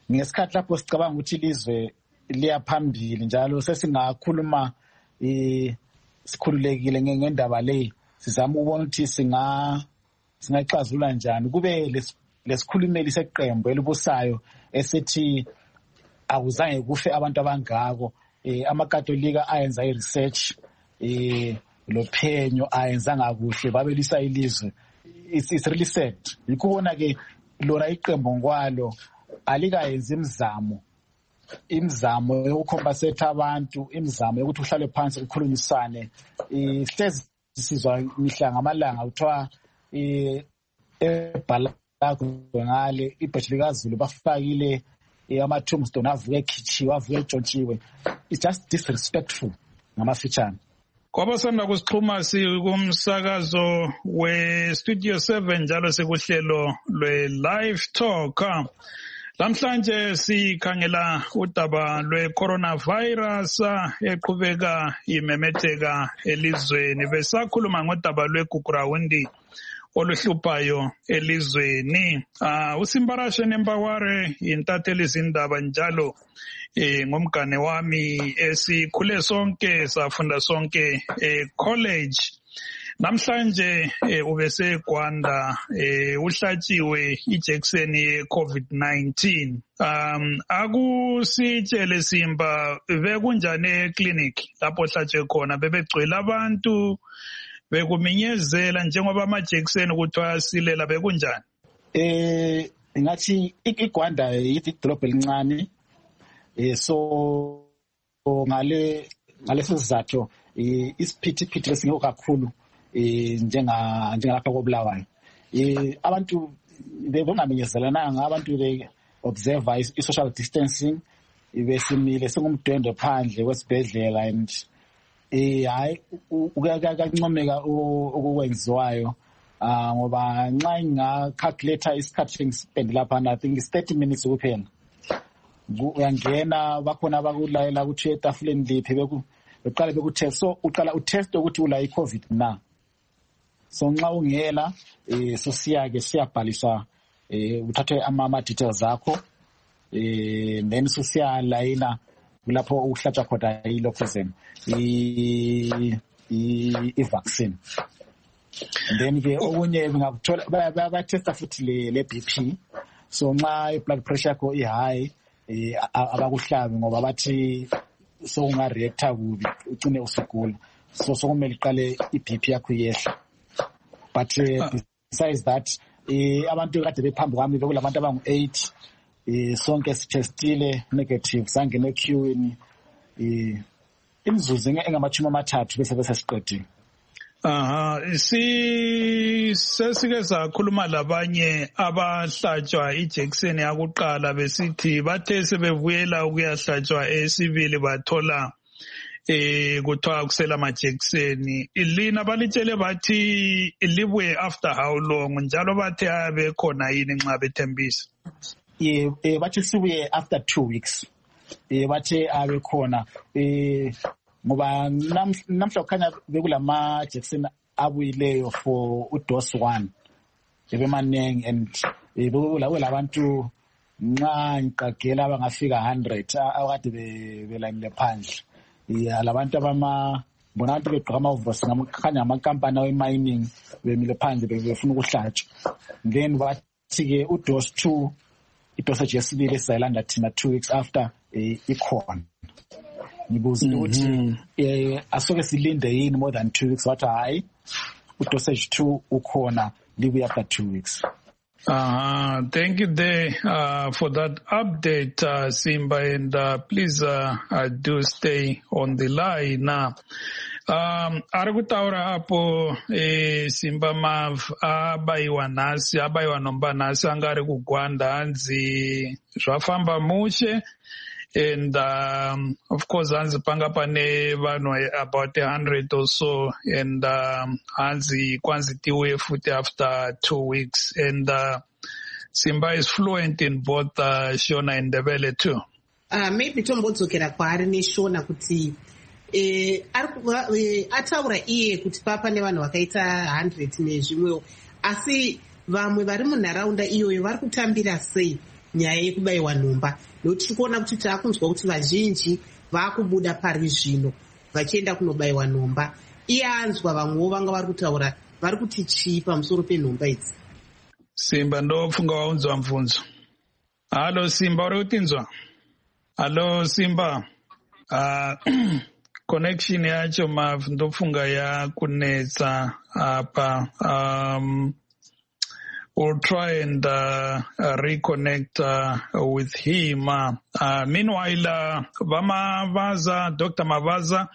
ngesikhathi lapho sicabanga ukuthi ilizwe liya phambili njalo sesingakhuluma eh sikhululekile ngendaba le sizama ukubona ukuthi singa singaxazulula njani kube lesikhulumeli seqembu elibusayo esithi akuzange kufe abantu abangako eh amakatolika ayenza iresearch eh lophenyo ayenza ngakuhle babelisa ilizwe. It's really sad ukubona ke lona iqembu ngokwalo alikayenza imizamo imizamo yokucompensate abantu imizamo yokuthi uhlale phansi ukukhulumisane ihlezi sizwa mihla ngamalanga kuthiwa eh ebhalako ngale ibhethile kaZulu bafakile ama tombstone avuke ekhichiwe avuke etshontshiwe. It's just disrespectful ngamafitshane. Kwabasanda kusixhuma sikumsakazo we Studio seven njalo sekuhlelo lwe Live Talk. Lamhlanje sikhangela udaba lwe coronavirus eqhubeka imemetheka elizweni. Besakhuluma ngodaba lweGugurawundi oluhluphayo elizweni. Uh, uSimbarashe Nembaware intatheli izindaba njalo eh ngomgane wami esikhule sonke safunda sonke eh college. Namhlanje eh, ubese Gwanda eh, uhlatshiwe ijekiseni ye-COVID nineteen. Um akusitshele Simba bekunjani eclinic lapho hlatshwe khona bebegcwele abantu bekuminyezela njengoba amajekiseni ukuthiwa asilela bekunjani? Eh ngathi iGwanda yidolobha elincane eh so ngale ngaleso sizathu isiphithiphithi lesingekho kakhulu eh njenga njengalapha koBulawayo. Eh abantu bebongamenyezelananga abantu be observe i-social distancing ibesimile sengumdwendwe phandle kwesibhedlela and eh hayi ukakancomeka okwenziwayo ah ngoba nxa inga calculator isikhathi ngispend lapha I think is thirty minutes kuphela. Uyangena bakhona bakulayela ukuthi etafuleni liphi beku beqala bekutest so uqala utest ukuthi ula iCovid na. So nxa ungela eh sosiyake siyabhalisa eh uthathe ama details zakho eh then sosiyalayina lapho uhlatshwa khona ilokhuzeni i i vaccine. And then ke okunye ngakuthola baya testa futhi le le B P so nxa i blood pressure yakho i high eh abakuhlabi ngoba bathi so unga reacta kubi ucine usugula so sokumele iqale i B P yakho iyehla. But uh, besides that eh abantu kade bephambi kwami bekulabantu abangu eight eh sonke sitestile negative sangene queueini eh imzuzu engamachuma amathathu bese bese siqedile. Aha si sesike sakhuluma labanye abahlatshwa ijekiseni yakuqala besithi bathe sebevuyela ukuyahlatshwa esibili bathola eh kuthiwa kusela amajekiseni. Ilina balitshele bathi libuye after how long njalo bathe abe khona yini nxa bethembisa? Eh eh bathi sibuye after two weeks. Eh bathe abe khona eh ngoba namhla ukhanya bekulama jekiseni abuyileyo for udose one ebemanengi and bekula labantu nxa ngiqagela abangafika one hundred akade belayinile phandle. Ya labantu abama bona abantu begqoka amavosi ngamakhanya amakampani awe-mining bemile phandle befuna ukuhlatshwa. Then bathi ke udose two idosage yesibili esayilanda thina two weeks after ikhona. Ngibuza ukuthi eh asoke silinde yini more than two weeks wathi hayi udosage two ukhona libuye after two weeks. Uh, thank you there uh, for that update, uh, Simba, and uh, please uh, uh, do stay on the line now. Um, arikutaura hapo eh, Simba Mav abaiwa nasi abaiwa nomba nasi angari kuGwanda hanzi zvafamba mushe. And um, of course hanzi panga pane vanhu about a hundred or so, and um, hanzi kwanzitiwe futhi after two weeks, and uh, Simba is fluent in both uh, Shona and Ndebele too. Uh, maybe tombodzokera kwaari neShona kuti eh ari ataura iye kuti papa nevanhu vakaita one hundred nezvimwewo, asi vamwe vari munharaunda iyoyo vari kutambira sei nyaya yekubayiwa nhomba, nokuti tiri kuona kuti taakunzwa kuti vazhinji vaakubuda pari zvino vachienda kunobayiwa nhomba. Iye anzwa vamwewo vanga vari kutaura vari kuti chii pamusoro penhomba idzi. Simba ndofunga waunzwa mvunzo. Halo Simba, uri kutinzwa? Halo Simba. Uh, connection yacho mav ndofunga yakunetsa apa. Um, we'll try and uh, uh, reconnect uh, with him. Uh, meanwhile, uh, Vamavaza, Doctor Mavaza,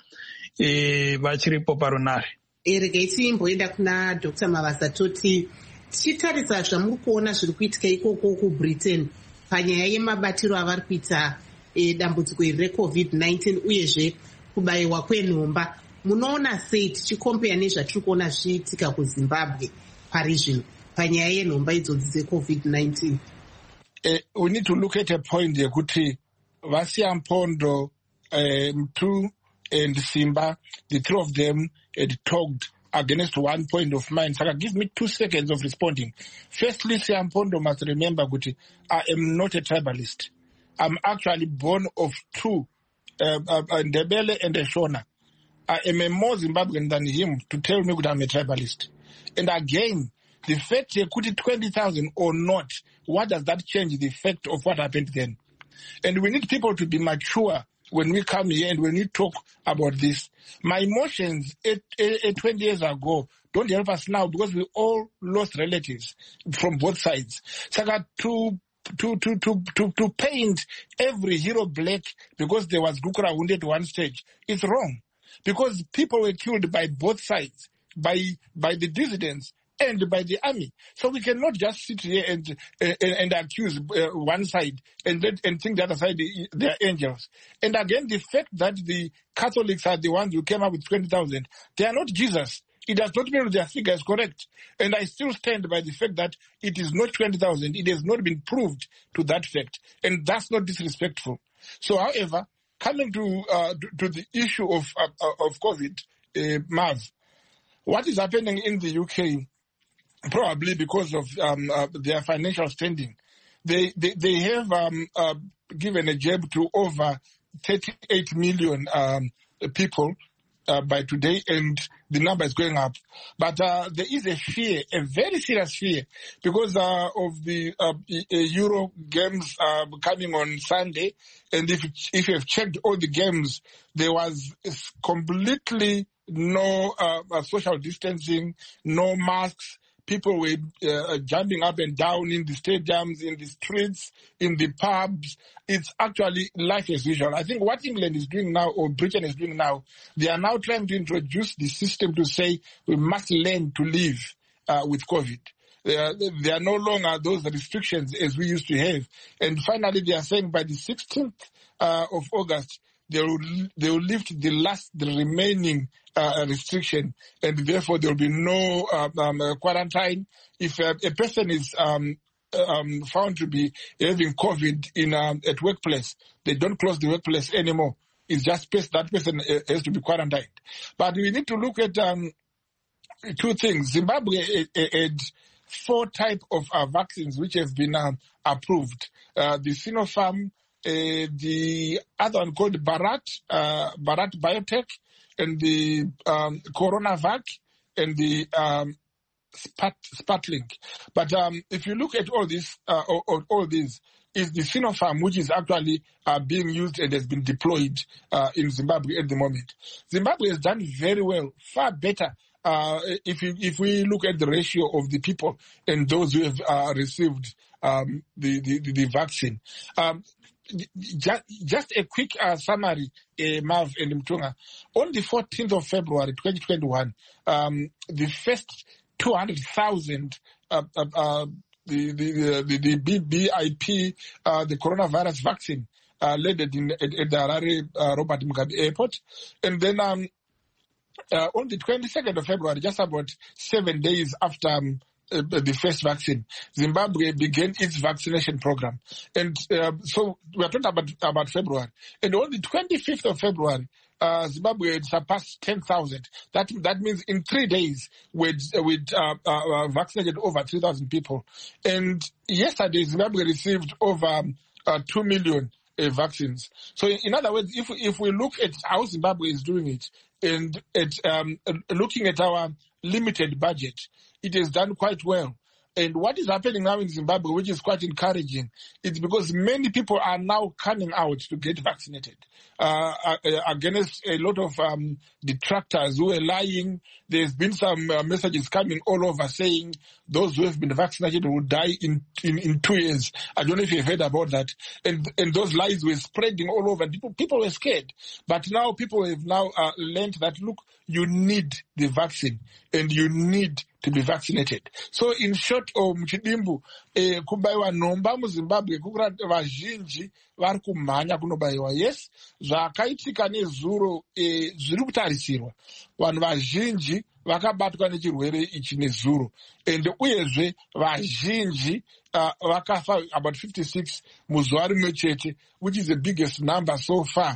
e, vachiripo parunare. Regai timboenda kuna Doctor Mavaza toti tichitarisa zvamuri kuona zviri kuitika ikoko kuBritain panyaya yemabatiro avari kuita e, dambudziko iri recovid nineteen uyezve kubayiwa kwenhomba. Munoona sei tichikompeya nezvatiri kuona zvichiitika kuZimbabwe pari zvino panyaya yenhomba idzodzi dzecovid nineteen? Uh, we need to look at a point yekuti Vasia Mpondo, uh, Mtu and Simba, the three of them had talked against one point of mine. So give me two seconds of responding. Firstly, Siampondo must remember that I am not a tribalist. I'm actually born of two, uh, uh, Ndebele and a Shona. I am a more Zimbabwean than him to tell me that I'm a tribalist. And again, the fact they put it twenty thousand or not, what does that change the effect of what happened then? And we need people to be mature when we come here and when we talk about this. My emotions eight, eight, eight, twenty years ago don't help us now because we all lost relatives from both sides. So I got to to to to to, to paint every hero black because there was Gukura wounded at one stage. It's wrong. Because people were killed by both sides, by by the dissidents and by the army. So we cannot just sit here and uh, and accuse uh, one side and let, and think the other side they are angels. And again, the fact that the Catholics are the ones who came up with twenty thousand, they are not Jesus. It does not mean their figure is correct. And I still stand by the fact that it is not twenty thousand. It has not been proved to that fact. And that's not disrespectful. So, however, coming to uh, to the issue of uh, of COVID, uh, Mav, what is happening in the U K, probably because of um, uh, their financial standing, they they, they have um, uh, given a jab to over thirty-eight million um, people uh, by today, and the number is going up. But uh, there is a fear, a very serious fear, because uh, of the uh, Euro games uh, coming on Sunday. And if if you have checked all the games, there was completely no uh, social distancing, no masks. People were uh, jumping up and down in the stadiums, in the streets, in the pubs. It's actually life as usual. I think what England is doing now, or Britain is doing now, they are now trying to introduce the system to say we must learn to live uh, with COVID. There are, there are no longer those restrictions as we used to have. And finally, they are saying by the sixteenth uh, of August, they will, they will lift the last, the remaining uh, restriction, and therefore there will be no uh, um, uh, quarantine. If uh, a person is um, um, found to be having COVID in um, at workplace, they don't close the workplace anymore. It's just that person has to be quarantined. But we need to look at um, two things. Zimbabwe had four types of uh, vaccines which have been um, approved. Uh, the Sinopharm, Uh, the other one called Bharat, uh, Bharat Biotech, and the um, CoronaVac, and the um, Spat, Spatlink. But um, if you look at all this, uh, all, all these, is the Sinopharm, which is actually uh, being used and has been deployed uh, in Zimbabwe at the moment. Zimbabwe has done very well, far better. Uh, if you, if we look at the ratio of the people and those who have uh, received um, the, the, the vaccine. Um, Just, just a quick uh, summary, uh, Mav and Mtunga. On the fourteenth of February twenty twenty-one, um, the first two hundred thousand, uh, uh, uh, the, the, the, the B B I P, uh, the coronavirus vaccine, uh, landed in, at, at the Harare uh, Robert Mugabe Airport. And then um, uh, on the twenty-second of February, just about seven days after um, uh, the first vaccine, Zimbabwe began its vaccination program. And uh, so we are talking about, about February. And on the twenty-fifth of February, uh, Zimbabwe had surpassed ten thousand. That that means in three days we'd, we'd uh, uh, vaccinated over three thousand people. And yesterday, Zimbabwe received over uh, two million uh, vaccines. So in other words, if, if we look at how Zimbabwe is doing it, and at um, looking at our limited budget, it has done quite well. And what is happening now in Zimbabwe, which is quite encouraging, is because many people are now coming out to get vaccinated uh, against a lot of um, detractors who are lying. There's been some uh, messages coming all over saying those who have been vaccinated will die in, in, in two years. I don't know if you've heard about that. And and those lies were spreading all over. People, people were scared. But now people have now uh, learned that, look, you need the vaccine and you need to be vaccinated. So in short, oh, Mchidimbu, eh, kubaiwa nomba mu Zimbabwe kukura vazhinji vari kumhanya kunobaiwa. Yes, zvakaitika nezuro eh, zviri kutarisirwa. Vanhu vazhinji vakabatwa nechirwere ichi nezuro. And uyezve vazhinji uh, vakafa about fifty-six muzuva rimwe chete, which is the biggest number so far.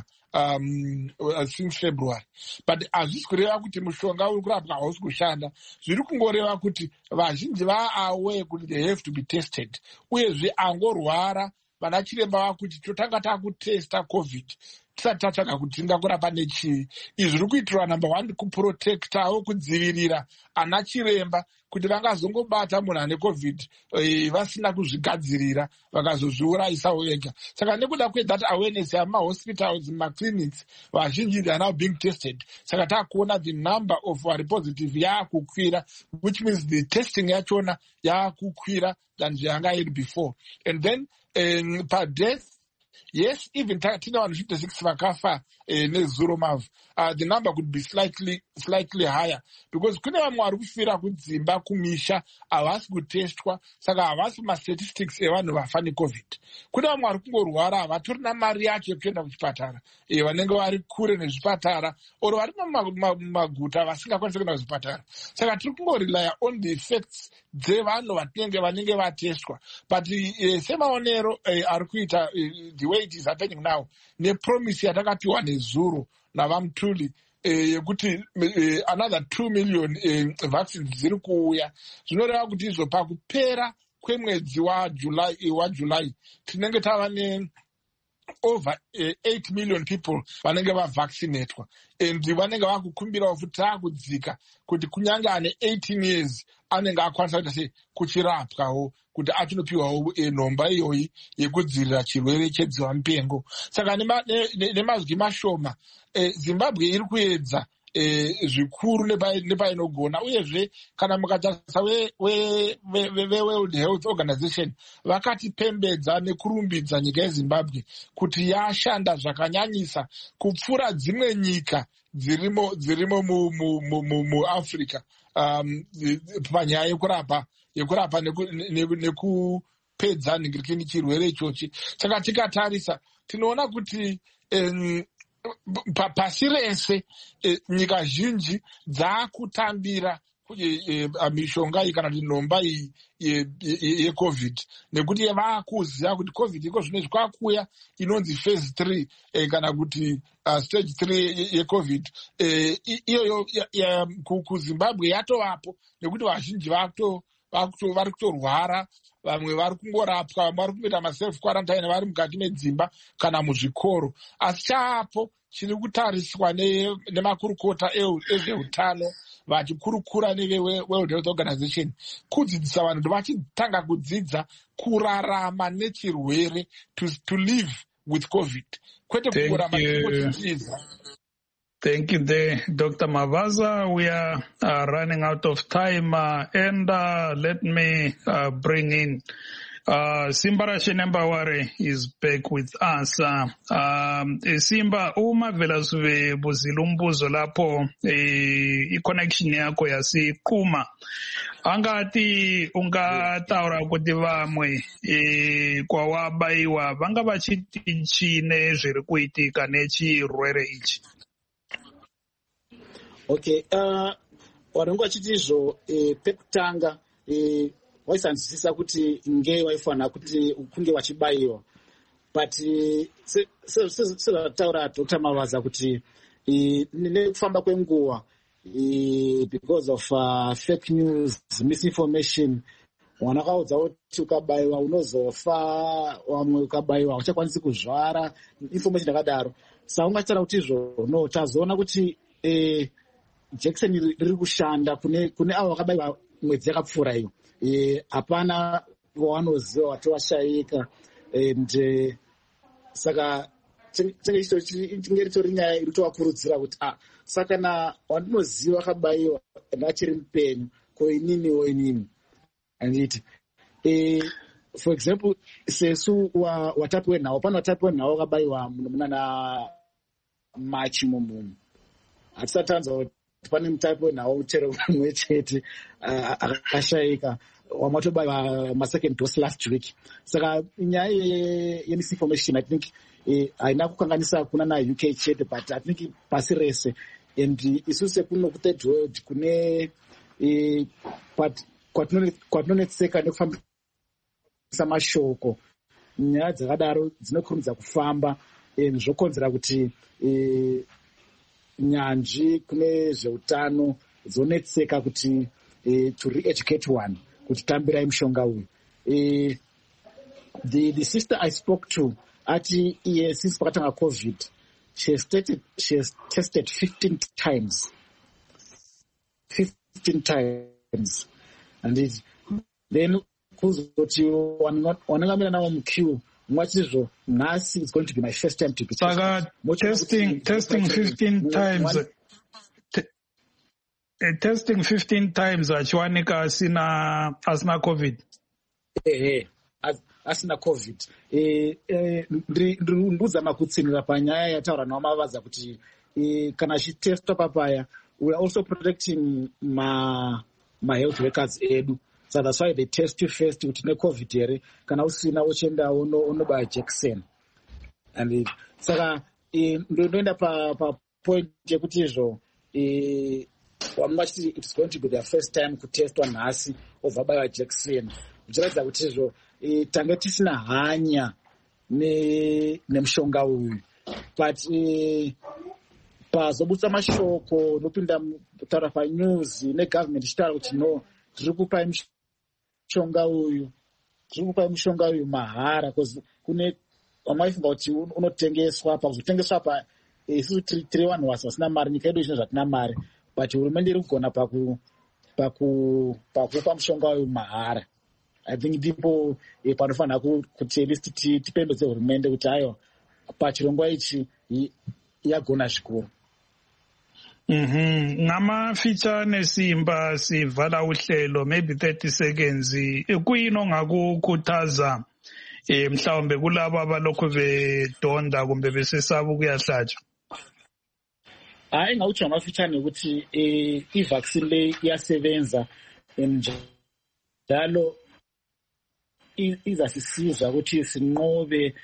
Um, since February. But hazvisi kureva kuti mushonga uri kurapwa hausi kushanda. Zviri kungoreva kuti vazhinji vaa aware kuti they have to be tested. Uyezve angorwara vana chiremba vakuti totanga takutesta COVID tisati tatsvaga kuti tingakurapa nechii. Izvi zviri kuitirwa number one kuprotectawo, kudzivirira ana chiremba kuti vangazongobata munhu ane COVID eh, vasina kuzvigadzirira vakazozviurayisawo vega. Saka nekuda kwethat awareness yamahospitals, maclinics, vazhinji they are now being tested. Saka takuona the number of vari positive yaakukwira, which means the testing yachona yaakukwira than zvayanga iri before. And then um, per death, yes, even tina vanhu fifty-six vakafa eh, nezuro mavhu. Uh, the number could be slightly slightly higher because kune vamwe vari kufira kudzimba kumisha havasi kutestwa, saka havasi mastatistics evanhu vafa necovid. Kune vamwe vari kungorwara havatori namari yacho yekuenda kuchipatara, e, vanenge vari kure nezvipatara oro vari mumaguta vasingakwanisi kuenda kuzvipatara. Saka tiri kungorelaya on the effects dzevanhu vatinenge vanenge vatestwa. But uh, semaonero uh, ari kuita uh, the way it is happening now, nepromise yatakapiwa nezuro navamtuli yekuti uh, another two million uh, vaccines dziri kuuya, zvinoreva kuti izvo pakupera kwemwedzi waJuly waJuly tinenge tava ne over uh, eight million people vanenge vavaccinatwa, and vanenge vakukumbirawo futi taakudzika kuti kunyange ane eighteen years anenge akwanisa kuita sei kuchirapwawo kuti achinopiwawo nhomba iyoyi yekudzivirira chirwere chedzihwa mupengo. Saka nemazwi mashoma Zimbabwe iri kuedza zvikuru nepainogona. Uyezve kana mukatarisa weWorld Health Organization vakatipembedza nekurumbidza nyika yeZimbabwe kuti yashanda zvakanyanyisa kupfuura dzimwe nyika dzirimo dzirimo muAfrica um, panyaya yekurapa yekurapa nekupedza ningirikini chirwere ichochi. Saka tikatarisa tinoona kuti um, pasi rese nyika zhinji dzaakutambira mishonga iyi kana kuti nhomba iyi yecovid, nekuti vaakuziva kuti covid iko zvino zvikakuya inonzi phase three kana kuti stage three yecovid. Iyoyo kuzimbabwe yatovapo nekuti vazhinji vari kutorwara, vamwe vari kungorapwa, vamwe vari kuita maself quarantine vari mukati medzimba kana muzvikoro. Asi chaapo chiri kutariswa nemakurukota ezveutano vachikurukura neveWorld Health Organization kudzidzisa vanhu kuti vachitanga kudzidza kurarama nechirwere, to, to live with COVID, kwete kungoramba tichiziva. Thank you there, Doctor Mavaza. We are uh, running out of time, uh, and uh, let me uh, bring in uh, Simba Rashenembaware is back with us. Uh, um, Simba, uma vela suve buzilumbuzo lapo e connection yako yasiqhuma. Angati ungataura kuti vamwe e kwawabaiwa vanga vachiti chine zviri kuitika nechirwere ichi. Okay, uh, waringo achiti izvo eh, pekutanga eh waisanzwisisa kuti nge waifanira kuti kunge wachibayiwa but sezvataura Doctor Mavaza kuti nekufamba kwenguva because of uh, fake news, misinformation, wanakaudza kuti ukabayiwa unozofa, wamwe ukabayiwa uchakwanisi kuzvara, information yakadaro. Saka ungachitaura kuti izvo no tazoona kuti eh jekiseni riri kushanda kune kune avo vakabayiwa mwedzi yakapfuura iyo. Eh hapana wanoziva wati washayika and uh, saka chingeritori nyaya iri kutovakurudzira kuti ah saka na wandinoziva akabayiwa ndachiri mupenyu ko ininiwo inini anditi eh for example sesu watapiwe nawo pano watapiwe nawo akabayiwa muna na machi mumunhu hatisatanza kuti pane mutapiwe nawo uchero mumwe chete akashayika wamatobayiwa masecond dose last week. Saka nyaya yemisinformation I think haina kukanganisa kuna na U K chete but I think pasi rese and isusu kuno ku third world kune kwatinonetseka nekufambisa mashoko nyaya dzakadaro dzinokurumidza kufamba zvokonzera kuti nyanzvi kune zveutano dzonetseka kuti to re-educate one kuti tambirai mushonga uyu. The, the sister I spoke to ati iye since pakatanga COVID she has tested, she has tested fifteen times fifteen times and it, then kuzoti wanangamira nawo muqueue mwachizvo nhasi it's going to be my first time to be Saka, testing testing fifteen times one, Uh, testing fifteen times achiwanika asina asina COVID. Eh eh asina COVID. Eh eh nduzama kutsinira panyaya yataura nawo Mavaza kuti eh kana chi test papaya we are also protecting my my health workers edu. So that's why they test you first kuti ne COVID here kana usina uchenda uno unobaya jekiseni. And saka eh ndoenda pa pa point yekuti izvo eh it's going to be their first time kutestwa nhasi ovhabayiwa jekiseni zvichiratidza kuti izvo tanga tisina hanya nemushonga uyu but pazobutsa mashoko nopinda kutaura panews negovernment ichitaura kuti no tiri kupai mushonga uyu tiri kupai mushonga uyu mahara because kune vamwe vaifunga kuti unotengeswa pakuzotengeswa pa isusu tiri vanhu vasi vasina mari nyika yedu izvino zvatina mari but hurumende iri kugona paku paku pakupa mushonga uyu mahara. I think ndipo panofanira kuti at least tipembedze hurumende kuti ayo pachirongwa ichi yagona zvikuru. Mhm ngamaficha nesimba sivala uhlelo maybe thirty seconds kuyino ngakukhuthaza eh mhlawumbe kulabo abalokho bedonda kumbe besesaba ukuyahlatshwa. Hayi ngawuthi amafitshane ukuthi i-vaccine le iyasebenza njalo izasisiza ukuthi sinqobe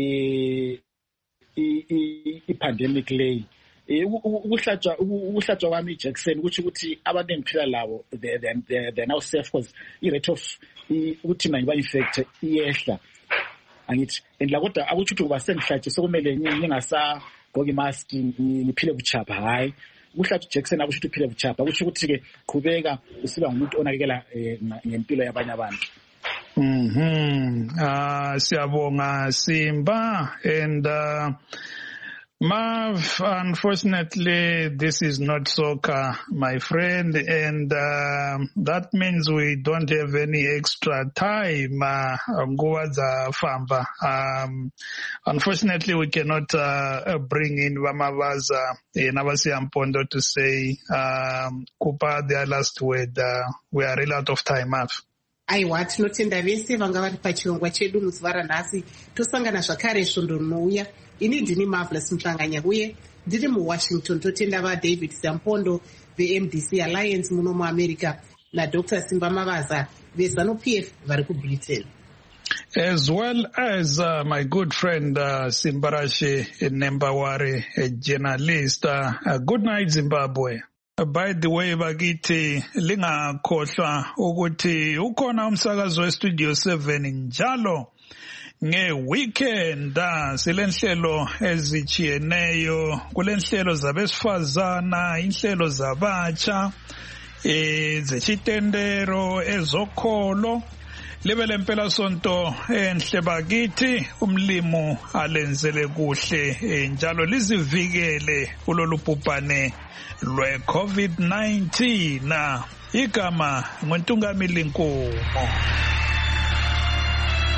i-pandemic le. Ukuhlatshwa ukuhlatshwa kwami ijekiseni ukuthi ukuthi abantu engiphila labo they're now safe because i-rate of ukuthi manje ba-infect iyehla angithi and la kodwa akuthi ukuba sengihlatshwe sokumele ngingasa gqoke imask ngiphile buchapha hayi ukuhlatshwa ijekiseni akusho ukuthi uphile buchapha akusho ukuthi ke qhubeka usiba ngumuntu onakekela ngempilo yabanye abantu. Mhm ah siyabonga Simba and uh, Mav, unfortunately, this is not soccer, my friend, and uh, that means we don't have any extra time. Uh, um, unfortunately, we cannot uh, bring in Vamavaza and Navasiampondo to say, um, Kupa, their last word. Uh, we are really out of time, Mav. Aiwa tinotenda vese vanga vari pachirongwa chedu muzuva ranhasi tosangana zvakare svondo rinouya. Ini ndini Marvelous Mhlanganya uye ndiri muWashington totenda vaDavid Siampondo veM D C Alliance muno muAmerica naDr Simba Mavaza veZANU-P F vari kuBritain. As well as uh, my good friend uh, Simbarashe Nembaware, a journalist. Uh, uh, good night, Zimbabwe. By the way, bakithi lingakhohlwa ukuthi ukhona umsakazo weStudio seven njalo nge-weekend silenhlelo ezijiyeneyo, kulenhlelo zabesifazana, inhlelo zabatsha, ezechitendero, ezokholo. Libe lempela sonto enhle bakithi, umlimo alenzele kuhle njalo lizivikele kulolu bhubhane lwe-COVID nineteen. Igama nguNtungamili Nkomo.